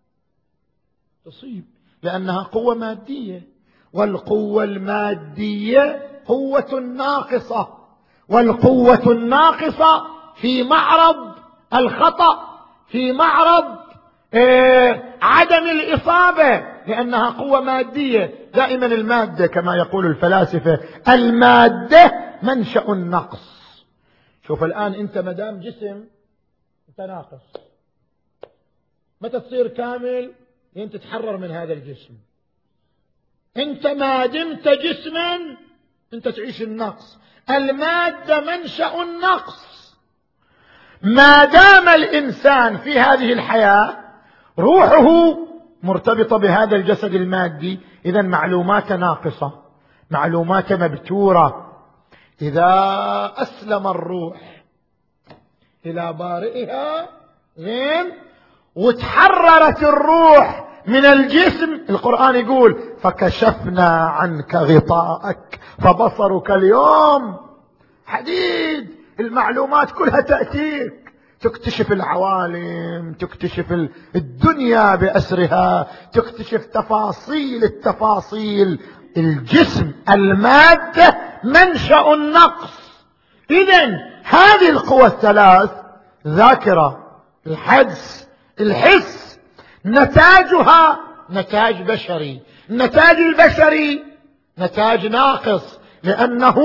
تصيب لأنها قوة مادية، والقوة المادية قوة ناقصة، والقوة الناقصة في معرض الخطأ، في معرض عدم الإصابة، لأنها قوة مادية. دائما المادة كما يقول الفلاسفة المادة منشأ النقص. شوف الآن أنت مدام جسم أنت ناقص، متى تصير كامل؟ أنت تتحرر من هذا الجسم. أنت ما دمت جسما أنت تعيش النقص. المادة منشأ النقص. ما دام الإنسان في هذه الحياة روحه مرتبطة بهذا الجسد المادي، إذا معلومات ناقصة، معلومات مبتورة. إذا أسلم الروح إلى بارئها زين وتحررت الروح من الجسم، القرآن يقول فكشفنا عنك غطاءك فبصرك اليوم حديد. المعلومات كلها تأتيك، تكتشف العوالم، تكتشف الدنيا بأسرها، تكتشف تفاصيل التفاصيل. الجسم المادة منشأ النقص. إذن هذه القوى الثلاث، ذاكرة، الحدس، الحس، نتاجها نتاج بشري. النتاج البشري نتاج ناقص لأنه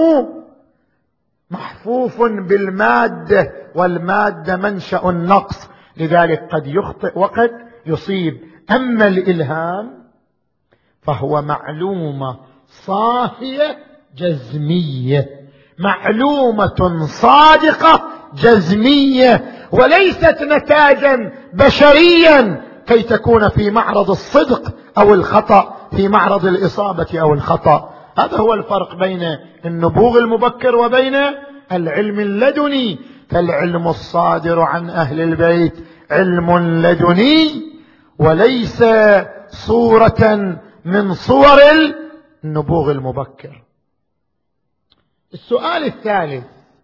محفوف بالمادة، والمادة منشأ النقص، لذلك قد يخطئ وقد يصيب. أما الإلهام فهو معلومة صافية جزمية، معلومة صادقة جزمية، وليست نتاجا بشريا كي تكون في معرض الصدق أو الخطأ، في معرض الإصابة أو الخطأ. هذا هو الفرق بين النبوغ المبكر وبين العلم اللدني. فالعلم الصادر عن أهل البيت علم لدني وليس صورة من صور النبوغ المبكر. السؤال الثالث: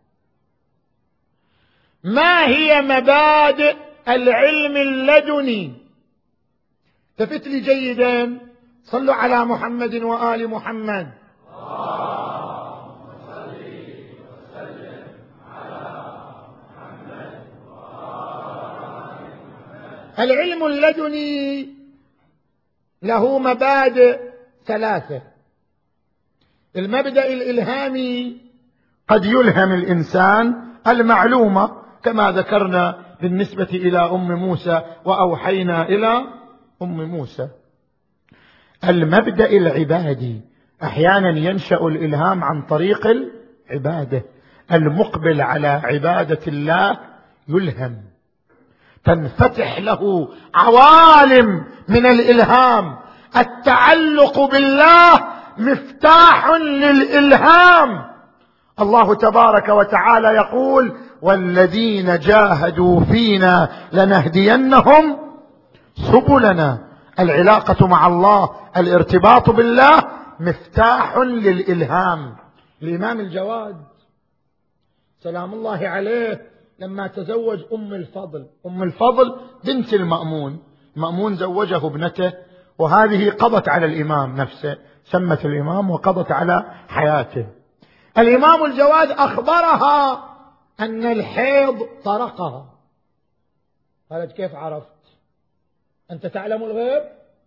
ما هي مبادئ العلم اللدني؟ التفت لي جيدا، صلوا على محمد وآل محمد. العلم اللدني له مبادئ ثلاثة. المبدأ الإلهامي قد يلهم الإنسان المعلومة كما ذكرنا بالنسبة إلى أم موسى وأوحينا إلى أم موسى. المبدأ العبادي أحيانا ينشأ الإلهام عن طريق العبادة. المقبل على عبادة الله يلهم، تنفتح له عوالم من الإلهام. التعلق بالله مفتاح للإلهام. الله تبارك وتعالى يقول: والذين جاهدوا فينا لنهدينهم سبلنا. العلاقة مع الله، الارتباط بالله مفتاح للإلهام. الإمام الجواد سلام الله عليه لما تزوج أم الفضل بنت المأمون زوجه ابنته، وهذه قضت على الإمام نفسه، سمت الإمام وقضت على حياته. الإمام الجواد أخبرها أن الحيض طرقها. قالت: كيف عرفت؟ أنت تعلم الغيب؟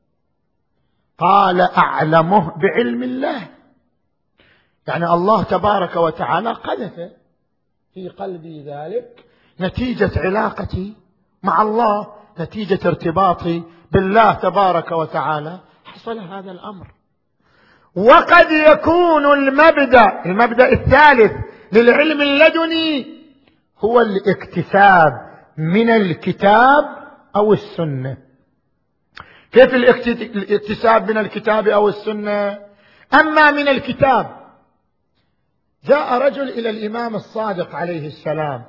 قال: أعلمه بعلم الله. يعني الله تبارك وتعالى قذف في قلبي ذلك نتيجة علاقتي مع الله، نتيجة ارتباطي بالله تبارك وتعالى حصل هذا الأمر. وقد يكون المبدأ الثالث للعلم اللدني هو الاكتساب من الكتاب أو السنة. كيف الاكتساب من الكتاب أو السنة؟ أما من الكتاب، جاء رجل إلى الإمام الصادق عليه السلام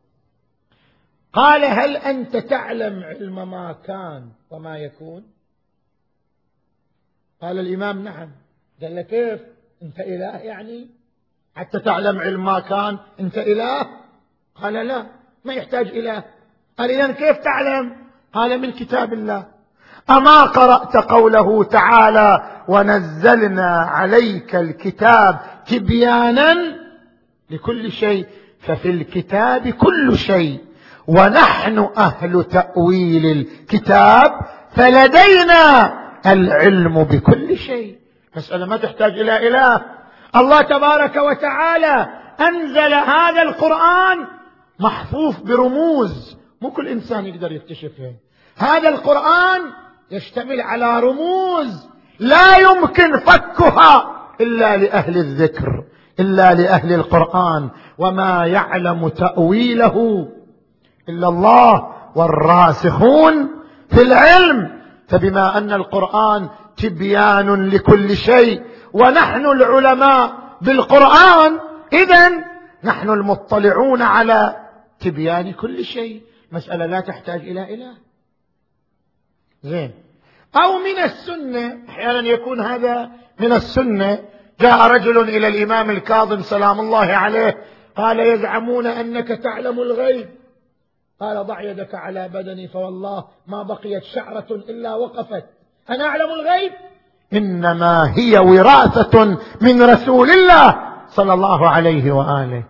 قال: هل أنت تعلم علم ما كان وما يكون؟ قال الإمام: نعم. قال له: كيف؟ أنت إله يعني حتى تعلم علم ما كان؟ أنت إله؟ قال: لا، ما يحتاج إله. قال: إذن كيف تعلم؟ قال: من كتاب الله. أما قرأت قوله تعالى: ونزلنا عليك الكتاب تبيانا لكل شيء، ففي الكتاب كل شيء، ونحن أهل تأويل الكتاب، فلدينا العلم بكل شيء. مسألة ما تحتاج إلى إله. الله تبارك وتعالى أنزل هذا القرآن محفوف برموز، مو كل إنسان يقدر يكتشفها. هذا القرآن يشتمل على رموز لا يمكن فكها إلا لأهل الذكر، إلا لأهل القرآن، وما يعلم تأويله إلا الله والراسخون في العلم. فبما أن القرآن تبيان لكل شيء ونحن العلماء بالقرآن، إذن نحن المطلعون على تبيان كل شيء. مسألة لا تحتاج إلى إله. زين. أو من السنة، أحيانا يكون هذا من السنة. جاء رجل إلى الإمام الكاظم سلام الله عليه قال: يزعمون أنك تعلم الغيب. قال: ضع يدك على بدني فوالله ما بقيت شعرة إلا وقفت. أنا أعلم الغيب؟ إنما هي وراثة من رسول الله صلى الله عليه وآله.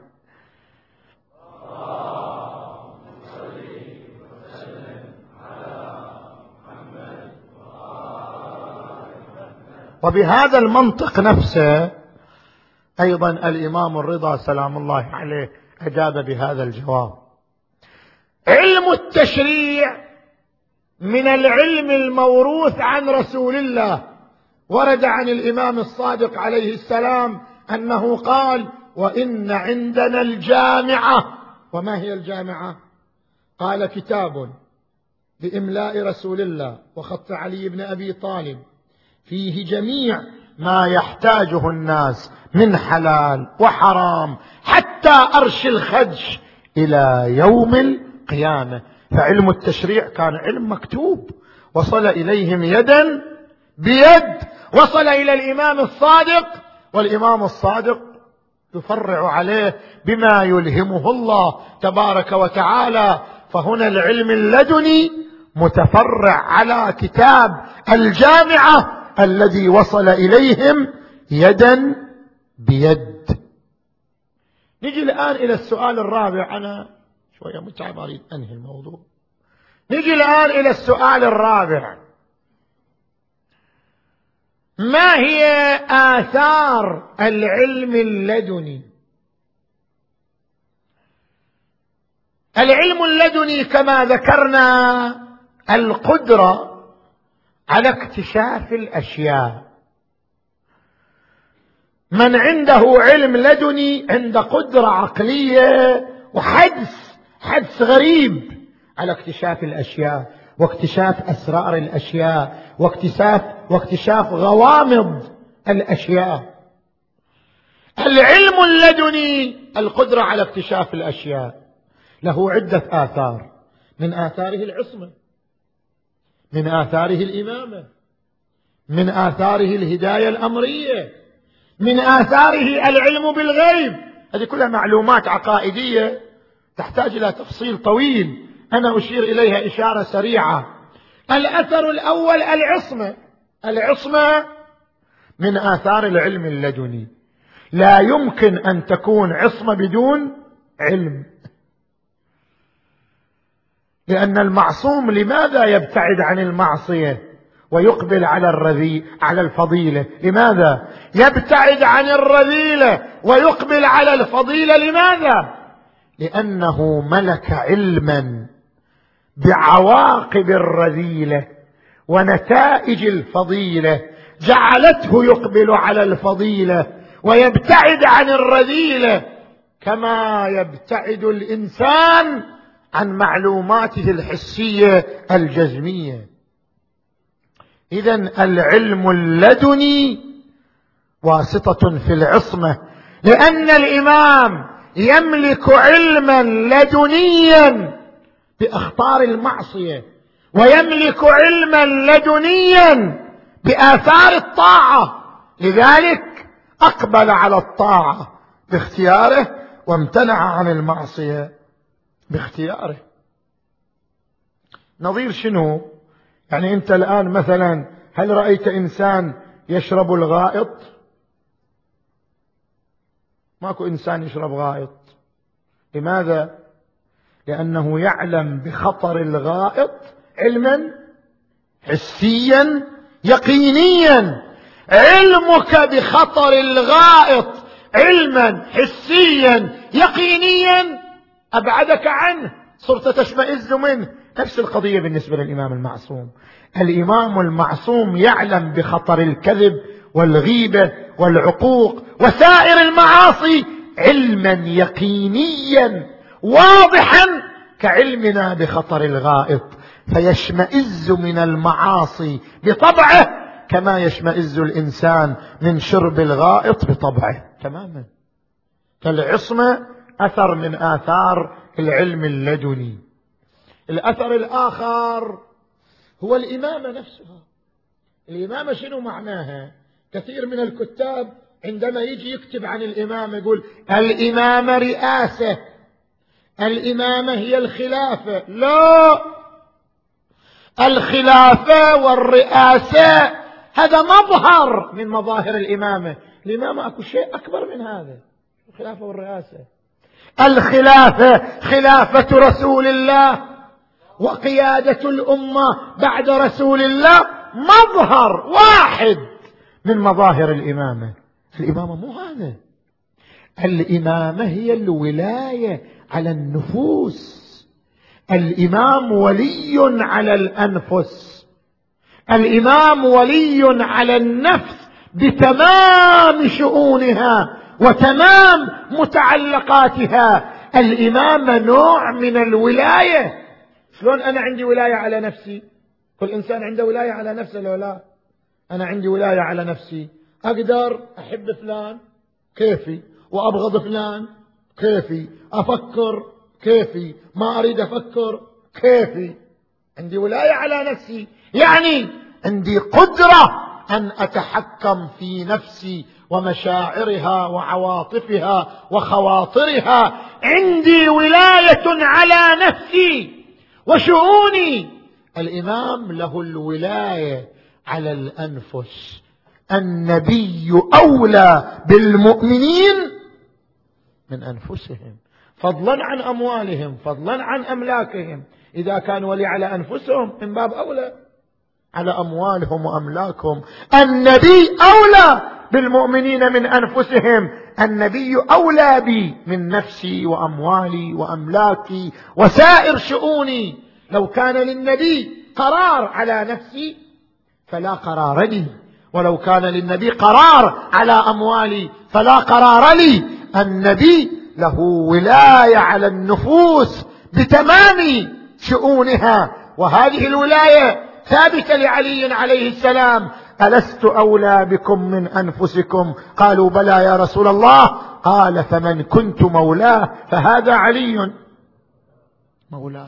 وبهذا المنطق نفسه أيضا الإمام الرضا سلام الله عليه أجاب بهذا الجواب: علم التشريع من العلم الموروث عن رسول الله. ورد عن الإمام الصادق عليه السلام أنه قال: وإن عندنا الجامعة. وما هي الجامعة؟ قال: كتاب بإملاء رسول الله وخط علي بن أبي طالب فيه جميع ما يحتاجه الناس من حلال وحرام حتى أرش الخدش إلى يوم القيامة. فعلم التشريع كان علم مكتوب، وصل إليهم يدا بيد، وصل إلى الإمام الصادق، والإمام الصادق يفرع عليه بما يلهمه الله تبارك وتعالى. فهنا العلم اللدني متفرع على كتاب الجامعة الذي وصل إليهم يدا بيد. نجي الآن إلى السؤال الرابع. أنا شوية متعب أريد أنهي الموضوع. نجي الآن إلى السؤال الرابع: ما هي آثار العلم اللدني؟ العلم اللدني كما ذكرنا القدرة على اكتشاف الأشياء. من عنده علم لدني عنده قدرة عقلية وحدس غريب على اكتشاف الأشياء واكتشاف أسرار الأشياء واكتشاف غوامض الأشياء. العلم اللدني القدرة على اكتشاف الأشياء له عدة آثار. من آثاره العصمة، من آثاره الإمامة، من آثاره الهداية الأمرية، من آثاره العلم بالغيب. هذه كلها معلومات عقائدية تحتاج إلى تفصيل طويل، أنا أشير إليها إشارة سريعة. الأثر الأول العصمة. العصمة من آثار العلم اللدني. لا يمكن أن تكون عصمة بدون علم، لأن المعصوم لماذا يبتعد عن المعصية ويقبل على الفضيلة؟ لماذا يبتعد عن الرذيلة ويقبل على الفضيلة؟ لماذا؟ لأنه ملك علما بعواقب الرذيلة ونتائج الفضيلة جعلته يقبل على الفضيلة ويبتعد عن الرذيلة، كما يبتعد الإنسان عن معلوماته الحسية الجزمية. إذن العلم اللدني واسطة في العصمة، لأن الإمام يملك علما لدنيا بأخطار المعصية، ويملك علما لدنيا بآثار الطاعة، لذلك أقبل على الطاعة باختياره وامتنع عن المعصية باختياره. نظير شنو؟ يعني أنت الآن مثلا هل رأيت إنسان يشرب الغائط؟ ماكو إنسان يشرب غائط. لماذا؟ لأنه يعلم بخطر الغائط علما حسيا يقينيا. علمك بخطر الغائط علما حسيا يقينيا أبعدك عنه، صرت تشمئز منه. نفس القضية بالنسبة للإمام المعصوم. الإمام المعصوم يعلم بخطر الكذب والغيبة والعقوق وسائر المعاصي علما يقينيا واضحا كعلمنا بخطر الغائط، فيشمئز من المعاصي بطبعه كما يشمئز الإنسان من شرب الغائط بطبعه تماما. فالعصمة أثر من آثار العلم اللدني. الأثر الآخر هو الإمامة نفسها. الإمامة شنو معناها؟ كثير من الكتاب عندما يجي يكتب عن الإمامة يقول الإمامة رئاسة، الإمامة هي الخلافة. لا، الخلافة والرئاسة هذا مظهر من مظاهر الإمامة. الإمامة أكو شيء أكبر من هذا، الخلافة والرئاسة. الخلافة خلافة رسول الله وقيادة الأمة بعد رسول الله مظهر واحد من مظاهر الإمامة. الإمامة مو هذا. الإمامة هي الولاية على النفوس. الإمام ولي على الأنفس، الإمام ولي على النفس بتمام شؤونها وتمام متعلقاتها. الإمامة نوع من الولاية. شلون أنا عندي ولاية على نفسي؟ كل إنسان عنده ولاية على نفسه لو لا؟ أنا عندي ولاية على نفسي، أقدر أحب فلان كيفي، وأبغض فلان كيفي، أفكر كيفي، ما أريد أفكر كيفي. عندي ولاية على نفسي، يعني عندي قدرة أن أتحكم في نفسي ومشاعرها وعواطفها وخواطرها. عندي ولاية على نفسي وشؤوني. الإمام له الولاية على الأنفس. النبي أولى بالمؤمنين من أنفسهم، فضلا عن أموالهم، فضلا عن أملاكهم. إذا كان ولي على أنفسهم من باب أولى على أموالهم وأملاكهم. النبي أولى بالمؤمنين من أنفسهم. النبي أولى بي من نفسي وأموالي وأملاكي وسائر شؤوني. لو كان للنبي قرار على نفسي فلا قرار لي، ولو كان للنبي قرار على أموالي فلا قرار لي. النبي له ولاية على النفوس بتمام شؤونها، وهذه الولاية ثابتة لعلي عليه السلام. ألست أولى بكم من أنفسكم؟ قالوا بلى يا رسول الله. قال فمن كنت مولاه فهذا علي مولاه.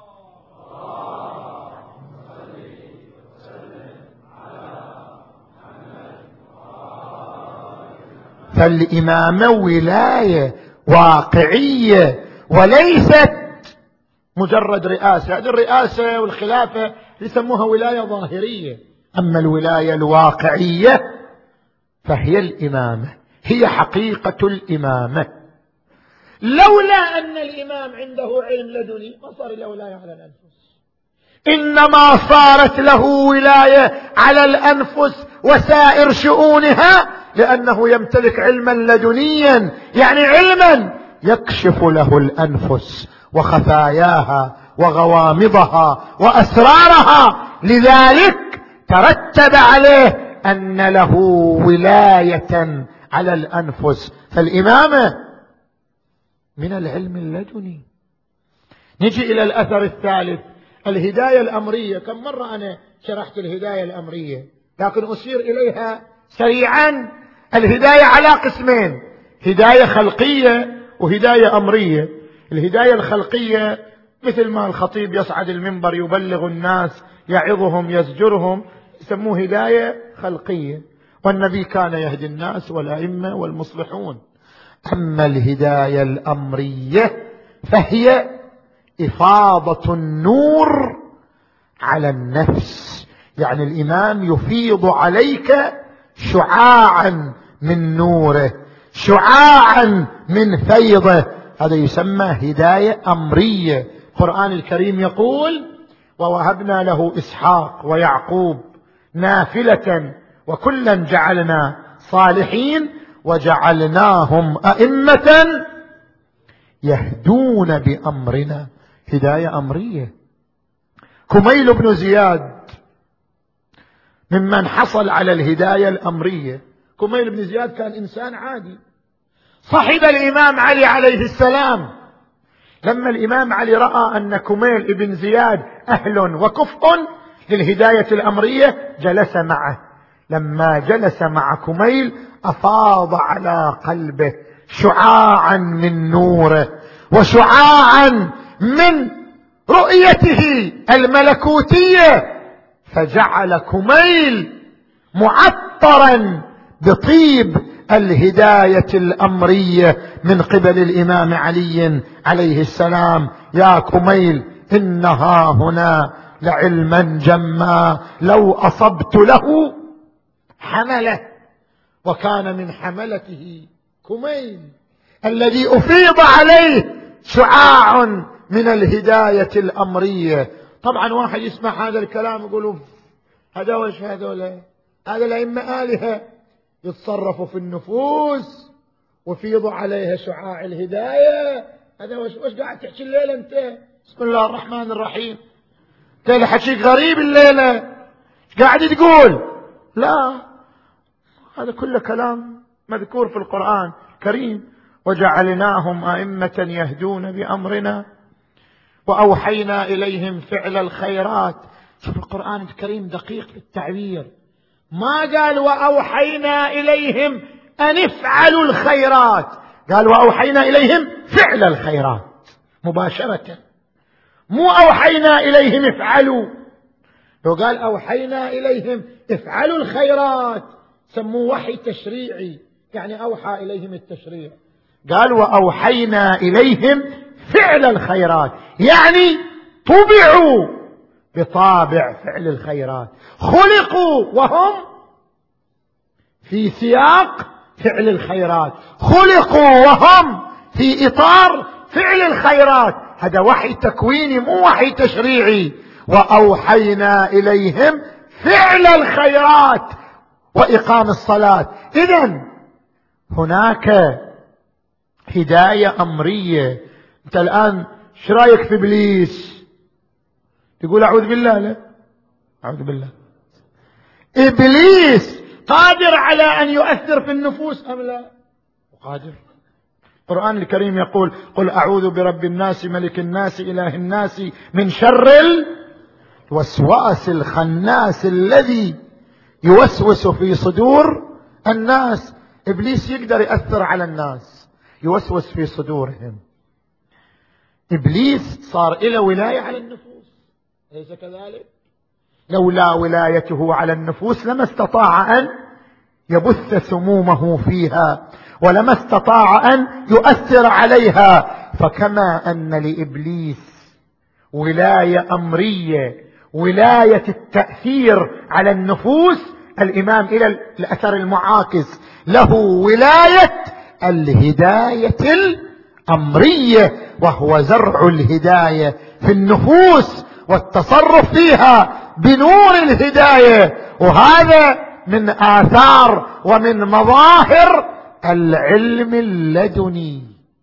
فالإمامة ولاية واقعية وليست مجرد رئاسة. هذه الرئاسة والخلافة يسموها ولاية ظاهرية. أما الولاية الواقعية فهي الإمامة، هي حقيقة الإمامة. لولا أن الإمام عنده علم لدني ما صار له ولاية على الأنفس، إنما صارت له ولاية على الأنفس وسائر شؤونها لأنه يمتلك علما لدنيا، يعني علما يكشف له الأنفس وخفاياها وغوامضها وأسرارها. لذلك ترتب عليه أن له ولاية على الأنفس. فالإمامة من العلم اللدني. نجي إلى الأثر الثالث، الهداية الأمرية. كم مرة أنا شرحت الهداية الأمرية، لكن أشير إليها سريعا. الهداية على قسمين، هداية خلقية وهداية أمرية. الهداية الخلقية مثل ما الخطيب يصعد المنبر يبلغ الناس يعظهم يزجرهم، يسموه هداية خلقية، والنبي كان يهدي الناس والأئمة والمصلحون. أما الهداية الأمرية فهي إفاضة النور على النفس، يعني الإمام يفيض عليك شعاعا من نوره، شعاعا من فيضه. هذا يسمى هداية أمرية. القرآن الكريم يقول ووهبنا له إسحاق ويعقوب نافلة وكلا جعلنا صالحين وجعلناهم أئمة يهدون بأمرنا. هداية أمرية. كميل بن زياد ممن حصل على الهداية الأمرية. كميل بن زياد كان إنسان عادي، صحب الإمام علي عليه السلام. لما الإمام علي رأى أن كميل بن زياد أهل وكفء للهداية الأمرية جلس معه. لما جلس مع كميل أفاض على قلبه شعاعا من نوره وشعاعا من رؤيته الملكوتية، فجعل كميل معطرا بطيب الهداية الأمرية من قبل الإمام علي عليه السلام. يا كميل إنها هنا لعلما جما لو أصبت له حمله. وكان من حملته كميل الذي أفيض عليه شعاع من الهداية الأمرية. طبعا واحد يسمع هذا الكلام يقول هذا وش هذا الأئمة آلهة يتصرفوا في النفوس وفيضوا عليها شعاع الهداية. هذا وش قاعد تحكي الليلة أنت؟ بسم الله الرحمن الرحيم، تالي حكيك غريب الليلة، قاعد تقول لا، هذا كله كلام مذكور في القرآن الكريم. وجعلناهم أئمة يهدون بأمرنا وأوحينا إليهم فعل الخيرات. شوف القرآن الكريم دقيق في التعبير، ما قال وأوحينا إليهم أن افعلوا الخيرات، قال وأوحينا إليهم فعل الخيرات مباشرة، مو أوحينا إليهم افعلوا. لو قال أوحينا إليهم افعلوا الخيرات سموه وحي تشريعي، يعني أوحى إليهم التشريع. قال وأوحينا إليهم فعل الخيرات، يعني طبعوا بطابع فعل الخيرات، خلقوا وهم في سياق فعل الخيرات، خلقوا وهم في إطار فعل الخيرات. هذا وحي تكويني مو وحي تشريعي. وأوحينا إليهم فعل الخيرات وإقام الصلاة. إذن هناك هداية أمرية. أنت الآن شو رأيك في إبليس؟ تقول أعوذ بالله؟ لا، أعوذ بالله. إبليس قادر على أن يؤثر في النفوس أم لا؟ قادر. القرآن الكريم يقول قل أعوذ برب الناس ملك الناس إله الناس من شر الوسواس الخناس الذي يوسوس في صدور الناس. إبليس يقدر يأثر على الناس، يوسوس في صدورهم. إبليس صار إلى ولاية على النفوس، أليس كذلك؟ لولا ولايته على النفوس لما استطاع أن يبث سمومه فيها، ولما استطاع أن يؤثر عليها. فكما أن لإبليس ولاية أمرية، ولاية التأثير على النفوس، الإمام إلى الأثر المعاكس له ولاية الهداية الأمرية، وهو زرع الهداية في النفوس والتصرف فيها بنور الهداية. وهذا من آثار ومن مظاهر العلم اللدني.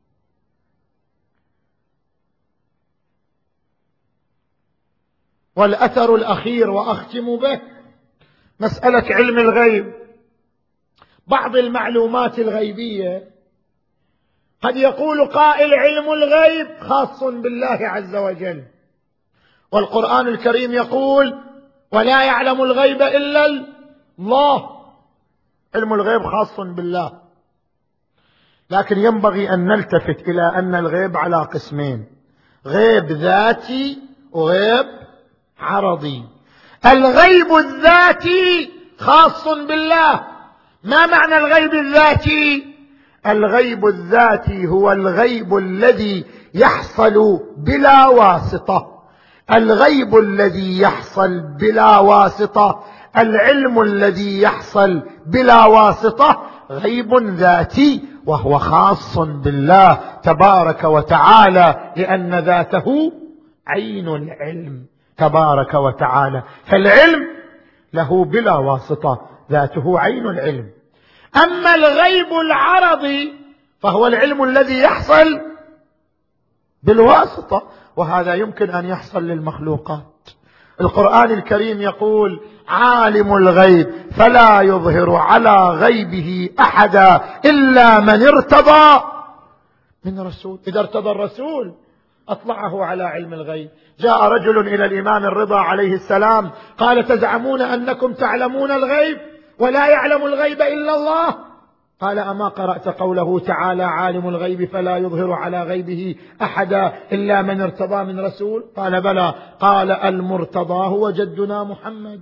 والأثر الأخير وأختم به مسألة علم الغيب. بعض المعلومات الغيبية قد يقول قائل علم الغيب خاص بالله عز وجل، والقرآن الكريم يقول ولا يعلم الغيب إلا الله. علم الغيب خاص بالله، لكن ينبغي أن نلتفت إلى أن الغيب على قسمين: غيب ذاتي وغيب عرضي. الغيب الذاتي خاص بالله. ما معنى الغيب الذاتي؟ الغيب الذاتي هو الغيب الذي يحصل بلا واسطة، الغيب الذي يحصل بلا واسطة، العلم الذي يحصل بلا واسطة غيب ذاتي، وهو خاص بالله تبارك وتعالى، لأن ذاته عين العلم تبارك وتعالى. فالعلم له بلا واسطة، ذاته عين العلم. أما الغيب العرضي فهو العلم الذي يحصل بالواسطة، وهذا يمكن أن يحصل للمخلوقات. القرآن الكريم يقول: عالم الغيب فلا يظهر على غيبه أحدا إلا من ارتضى من رسول. إذا ارتضى الرسول أطلعه على علم الغيب. جاء رجل إلى الإمام الرضا عليه السلام قال: تزعمون أنكم تعلمون الغيب ولا يعلم الغيب إلا الله. قال: أما قرأت قوله تعالى: عالم الغيب فلا يظهر على غيبه أحدا إلا من ارتضى من رسول؟ قال: بلى. قال: المرتضى هو جدنا محمد.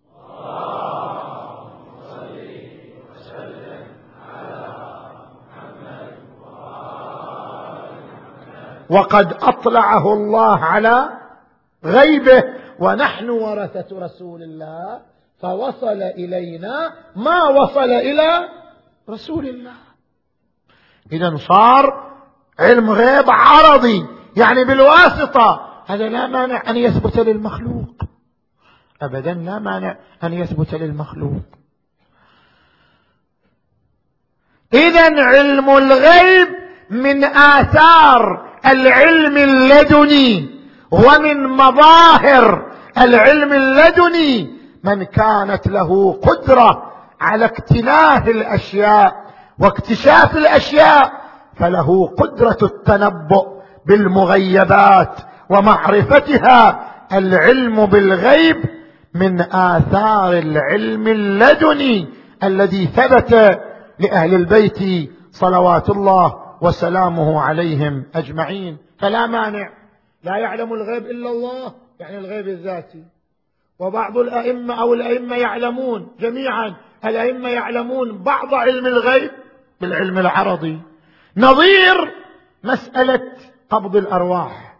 وقد أطلعه الله على غيبه، ونحن ورثة رسول الله، فوصل إلينا ما وصل إلى رسول الله. إذن صار علم غيب عرضي، يعني بالواسطة. هذا لا مانع أن يثبت للمخلوق أبدا، لا مانع أن يثبت للمخلوق. إذن علم الغيب من آثار العلم اللدني، ومن مظاهر العلم اللدني من كانت له قدرة على اكتناف الأشياء واكتشاف الأشياء، فله قدرة التنبؤ بالمغيبات ومعرفتها. العلم بالغيب من آثار العلم اللدني الذي ثبت لأهل البيت صلوات الله وسلامه عليهم أجمعين. فلا مانع، لا يعلم الغيب إلا الله، يعني الغيب الذاتي. وبعض الأئمة أو الأئمة يعلمون جميعا، الأئمة يعلمون بعض علم الغيب بالعلم العرضي، نظير مسألة قبض الأرواح.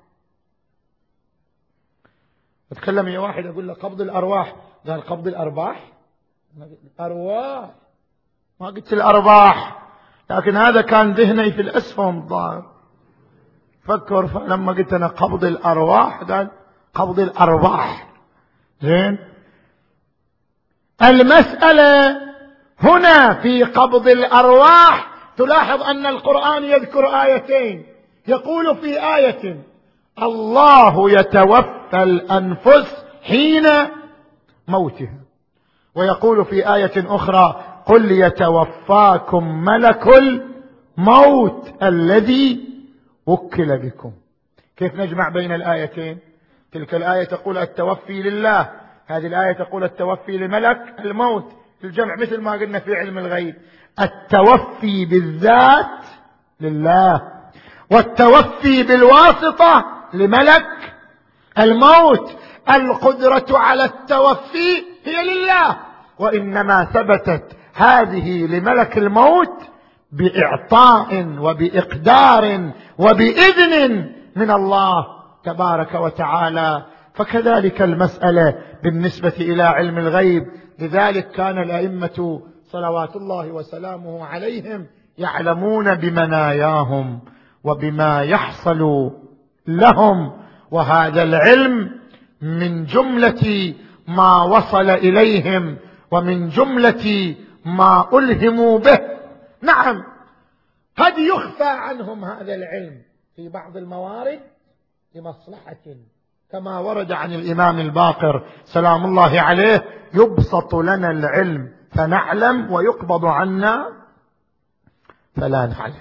أتكلم يا واحد أقول له قبض الأرواح، قال قبض الأرباح؟ الأرواح، ما قلت الأرباح، لكن هذا كان ذهني في الأسهم الظاهر، فكر. فلما قلت أنا قبض الأرواح قال قبض الأرباح. زين، المسألة هنا في قبض الأرواح تلاحظ أن القرآن يذكر آيتين. يقول في آية: الله يتوفى الأنفس حين موتها، ويقول في آية أخرى: قل يتوفاكم ملك الموت الذي وكل بكم. كيف نجمع بين الآيتين؟ تلك الآية تقول التوفي لله، هذه الآية تقول التوفي لملك الموت. الجمع مثل ما قلنا في علم الغيب، التوفي بالذات لله، والتوفي بالواسطة لملك الموت. القدرة على التوفي هي لله، وإنما ثبتت هذه لملك الموت بإعطاء وبإقدار وبإذن من الله تبارك وتعالى. فكذلك المسألة بالنسبة إلى علم الغيب. لذلك كان الأئمة صلوات الله وسلامه عليهم يعلمون بمناياهم وبما يحصل لهم، وهذا العلم من جملة ما وصل إليهم ومن جملة ما ألهموا به. نعم، قد يخفى عنهم هذا العلم في بعض الموارد لمصلحة، كما ورد عن الإمام الباقر سلام الله عليه: يبسط لنا العلم فنعلم ويقبض عنا فلا نعلم.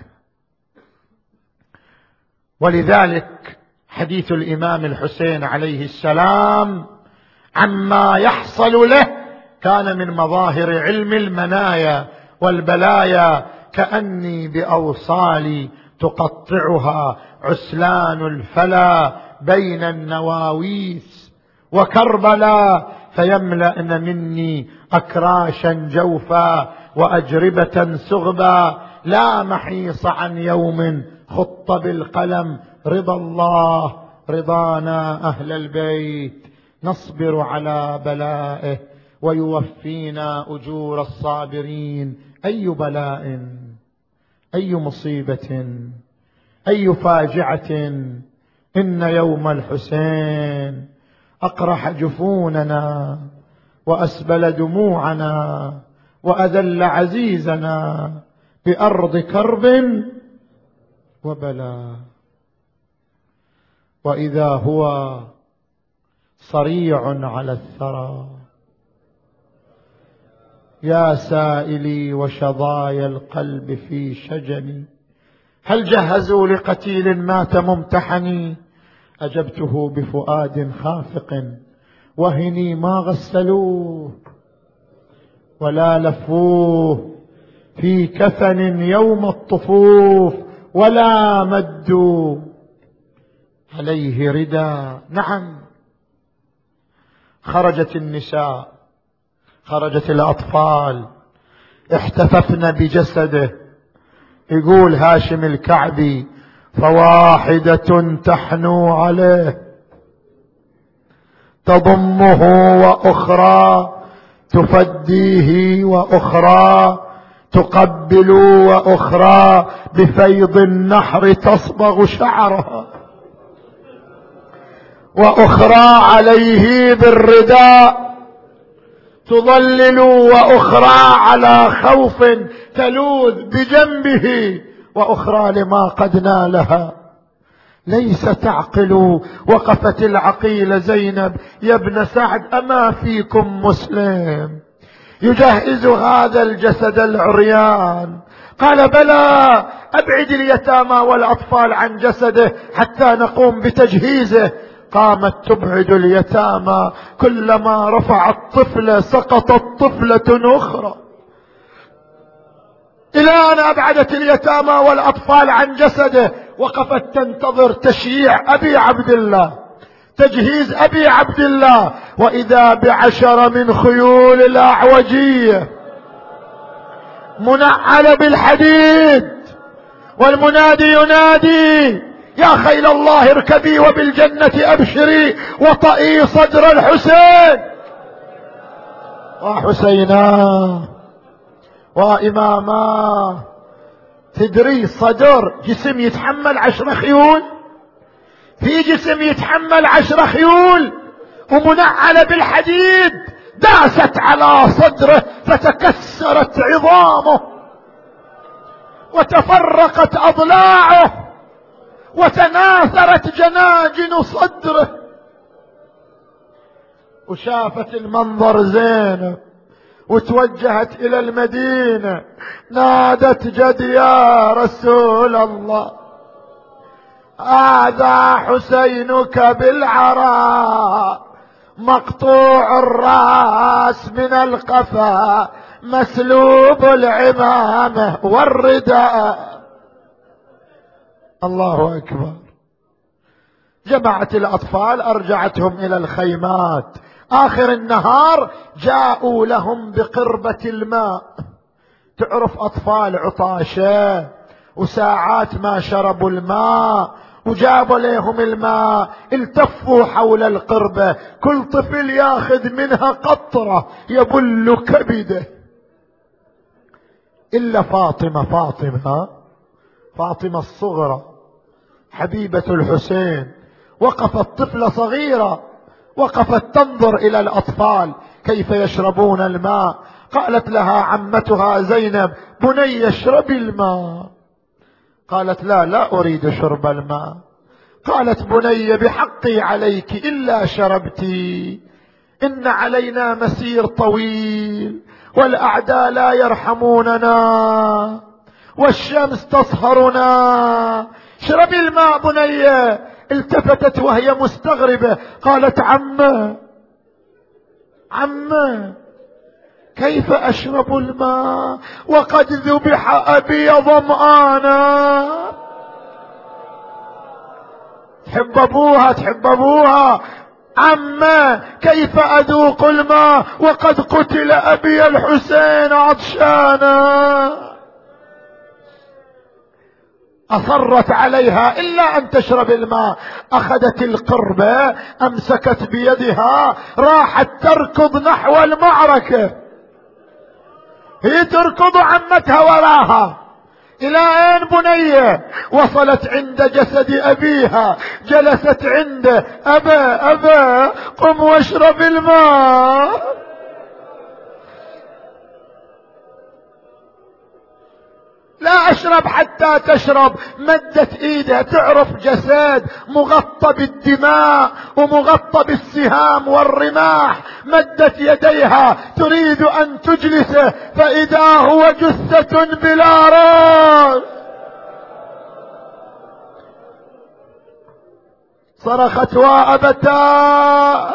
ولذلك حديث الإمام الحسين عليه السلام عما يحصل له كان من مظاهر علم المنايا والبلايا: كأني بأوصالي تقطعها عسلان الفلا بين النواويس، وكربلا فيملأن مني أكراشا جوفا وأجربة سغبا، لا محيص عن يوم خط بالقلم رضا الله رضانا أهل البيت، نصبر على بلائه ويوفينا أجور الصابرين. أي بلاء، أي مصيبة، أي فاجعة! إن يوم الحسين أقرح جفوننا وأسبل دموعنا وأذل عزيزنا بأرض كرب وبلاء. وإذا هو صريع على الثرى. يا سائلي وشظايا القلب في شجني، هل جهزوا لقتيل مات ممتحني؟ أجبته بفؤاد خافق، وهني ما غسلوه ولا لفوه في كفن يوم الطفوف، ولا مدوا عليه رداء. نعم، خرجت النساء، خرجت الأطفال، احتففن بجسده. يقول هاشم الكعبي: فواحدة تحنو عليه تضمه، وأخرى تفديه، وأخرى تقبل، وأخرى بفيض النحر تصبغ شعرها، وأخرى عليه بالرداء تظلل، وأخرى على خوف تلوذ بجنبه، وأخرى لما قد نالها ليس تعقل. وقفت العقيل زينب: يا ابن سعد، أما فيكم مسلم يجهز هذا الجسد العريان؟ قال: بلى، أبعد اليتامى والأطفال عن جسده حتى نقوم بتجهيزه. قامت تبعد اليتامى، كلما رفع الطفل سقطت طفلة أخرى، إلى أن أبعدت اليتامى والأطفال عن جسده. وقفت تنتظر تشييع أبي عبد الله، تجهيز أبي عبد الله، وإذا ب10 من خيول الأعوجية منعل بالحديد، والمنادي ينادي: يا خيل الله اركبي وبالجنة أبشري، وطئي صدر الحسين وحسينا وإماما. تدري صدر جسم يتحمل 10 خيول؟ في جسم يتحمل 10 خيول ومنعل بالحديد، داست على صدره فتكسرت عظامه وتفرقت أضلاعه وتناثرت جناجن صدره. وشافت المنظر زينب وتوجهت إلى المدينة، نادت: جد يا رسول الله، هذا حسينك بالعراء، مقطوع الرأس من القفا، مسلوب العمامة والرداء. الله أكبر. جمعت الأطفال، أرجعتهم إلى الخيمات. آخر النهار جاءوا لهم بقربة الماء. تعرف أطفال عطاشة، وساعات ما شربوا الماء، وجابوا لهم الماء، التفوا حول القربة، كل طفل ياخذ منها قطرة يبل كبده، إلا فاطمة الصغرى حبيبة الحسين وقفت طفلة صغيرة، وقفت تنظر إلى الأطفال كيف يشربون الماء. قالت لها عمتها زينب: بني اشربي الماء. قالت: لا أريد شرب الماء. قالت: بني بحقي عليك إلا شربتي، إن علينا مسير طويل، والأعداء لا يرحموننا، والشمس تصهرنا، اشربي الماء بني. التفتت وهي مستغربة، قالت: عمه كيف أشرب الماء وقد ذبح أبي ظمآنا؟ تحب أبوها. عمه كيف أذوق الماء وقد قتل أبي الحسين عطشانا؟ أصرت عليها إلا أن تشرب الماء. أخذت القربة، أمسكت بيدها، راحت تركض نحو المعركة. هي تركض، عمتها وراها. إلى أين بنية؟ وصلت عند جسد أبيها، جلست عنده. أبا قم واشرب الماء. لا أشرب حتى تشرب. مدت إيدها، تعرف جسد مغطى بالدماء ومغطى بالسهام والرماح، مدت يديها تريد أن تجلسه، فإذا هو جثة بلا راس. صرخت وأبتا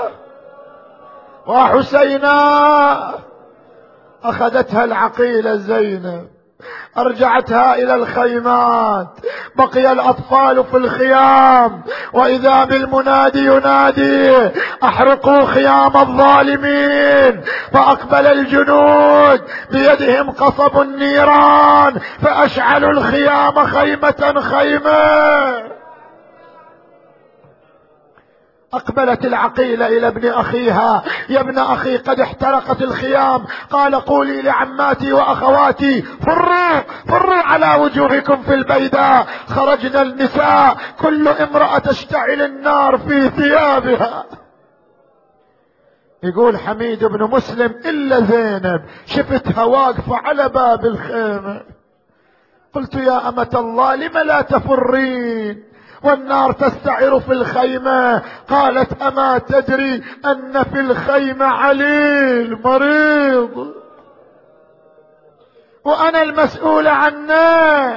وحسينا. أخذتها العقيلة زينب، أرجعتها إلى الخيمات. بقي الأطفال في الخيام، وإذا بالمنادي ينادي: أحرقوا خيام الظالمين. فأقبل الجنود بيدهم قصب النيران، فأشعلوا الخيام خيمة خيمة. أقبلت العقيلة إلى ابن أخيها: يا ابن أخي، قد احترقت الخيام. قال: قولي لعماتي وأخواتي: فروا على وجوهكم في البيداء. خرجنا النساء، كل امرأة تشتعل النار في ثيابها. يقول حميد بن مسلم: إلا زينب شفتها واقفة على باب الخيمة. قلت: يا أمة الله، لم لا تفرين والنار تستعر في الخيمة؟ قالت: أما تدري أن في الخيمة عليل مريض وأنا المسؤول عنه،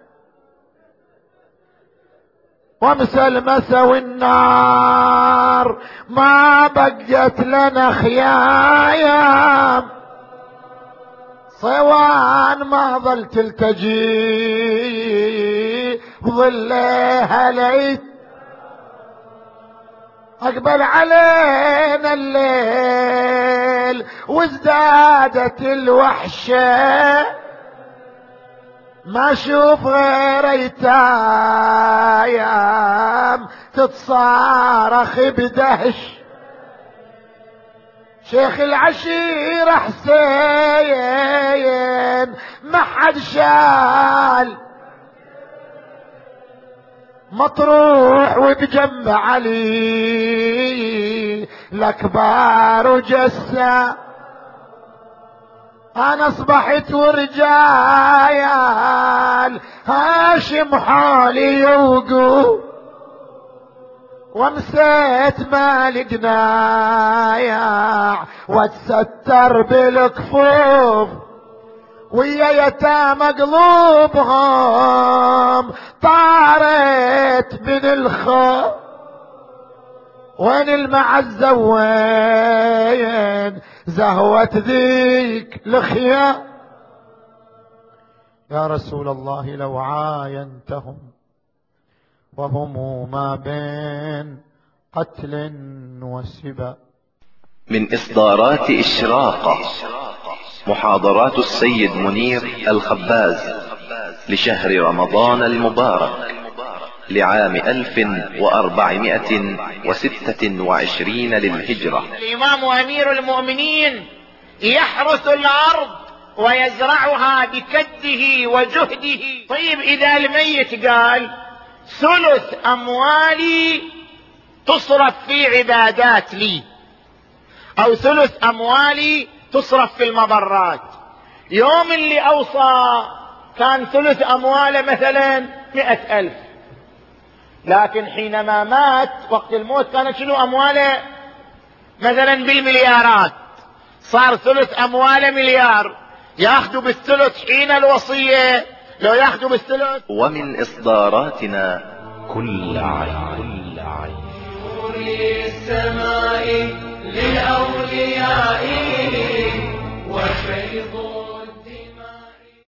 ومسلمس والنار ما بقيت لنا خيام، صوان ما ظل تلتجي ظلها ليت. أقبل علينا الليل وازدادت الوحشة، ما اشوف غير ايتام تتصارخ بدهش. شيخ العشيرة حسين ما حد شال، مطروح وبجنب علي الأكبار وجسة. أنا أصبحت ورجال هاشم حالي يوقو، ومسيت ما لقنايا واتستر بالكفوف، ويا يتامى قلوبهم طارت من الخوف. وين المعزة وين زهوة ذيك الخيام؟ يا رسول الله لو عاينتهم وهم ما بين قتل وسبا. من إصدارات إشراقة محاضرات السيد منير الخباز لشهر رمضان المبارك لعام 1426 للهجرة. الإمام أمير المؤمنين يحرث الأرض ويزرعها بكده وجهده. طيب إذا الميت قال: ثلث أموالي تصرف في عبادات لي، أو ثلث أموالي تصرف في المضرات، يوم اللي أوصى كان ثلث أمواله مثلا 100,000، لكن حينما مات وقت الموت كانت شنو أمواله مثلا بالمليارات، صار ثلث أمواله مليار، ياخذوا بالثلث حين الوصية لو ياخذوا بالثلث. ومن إصداراتنا كل عين نور السماء للأولياء وفيض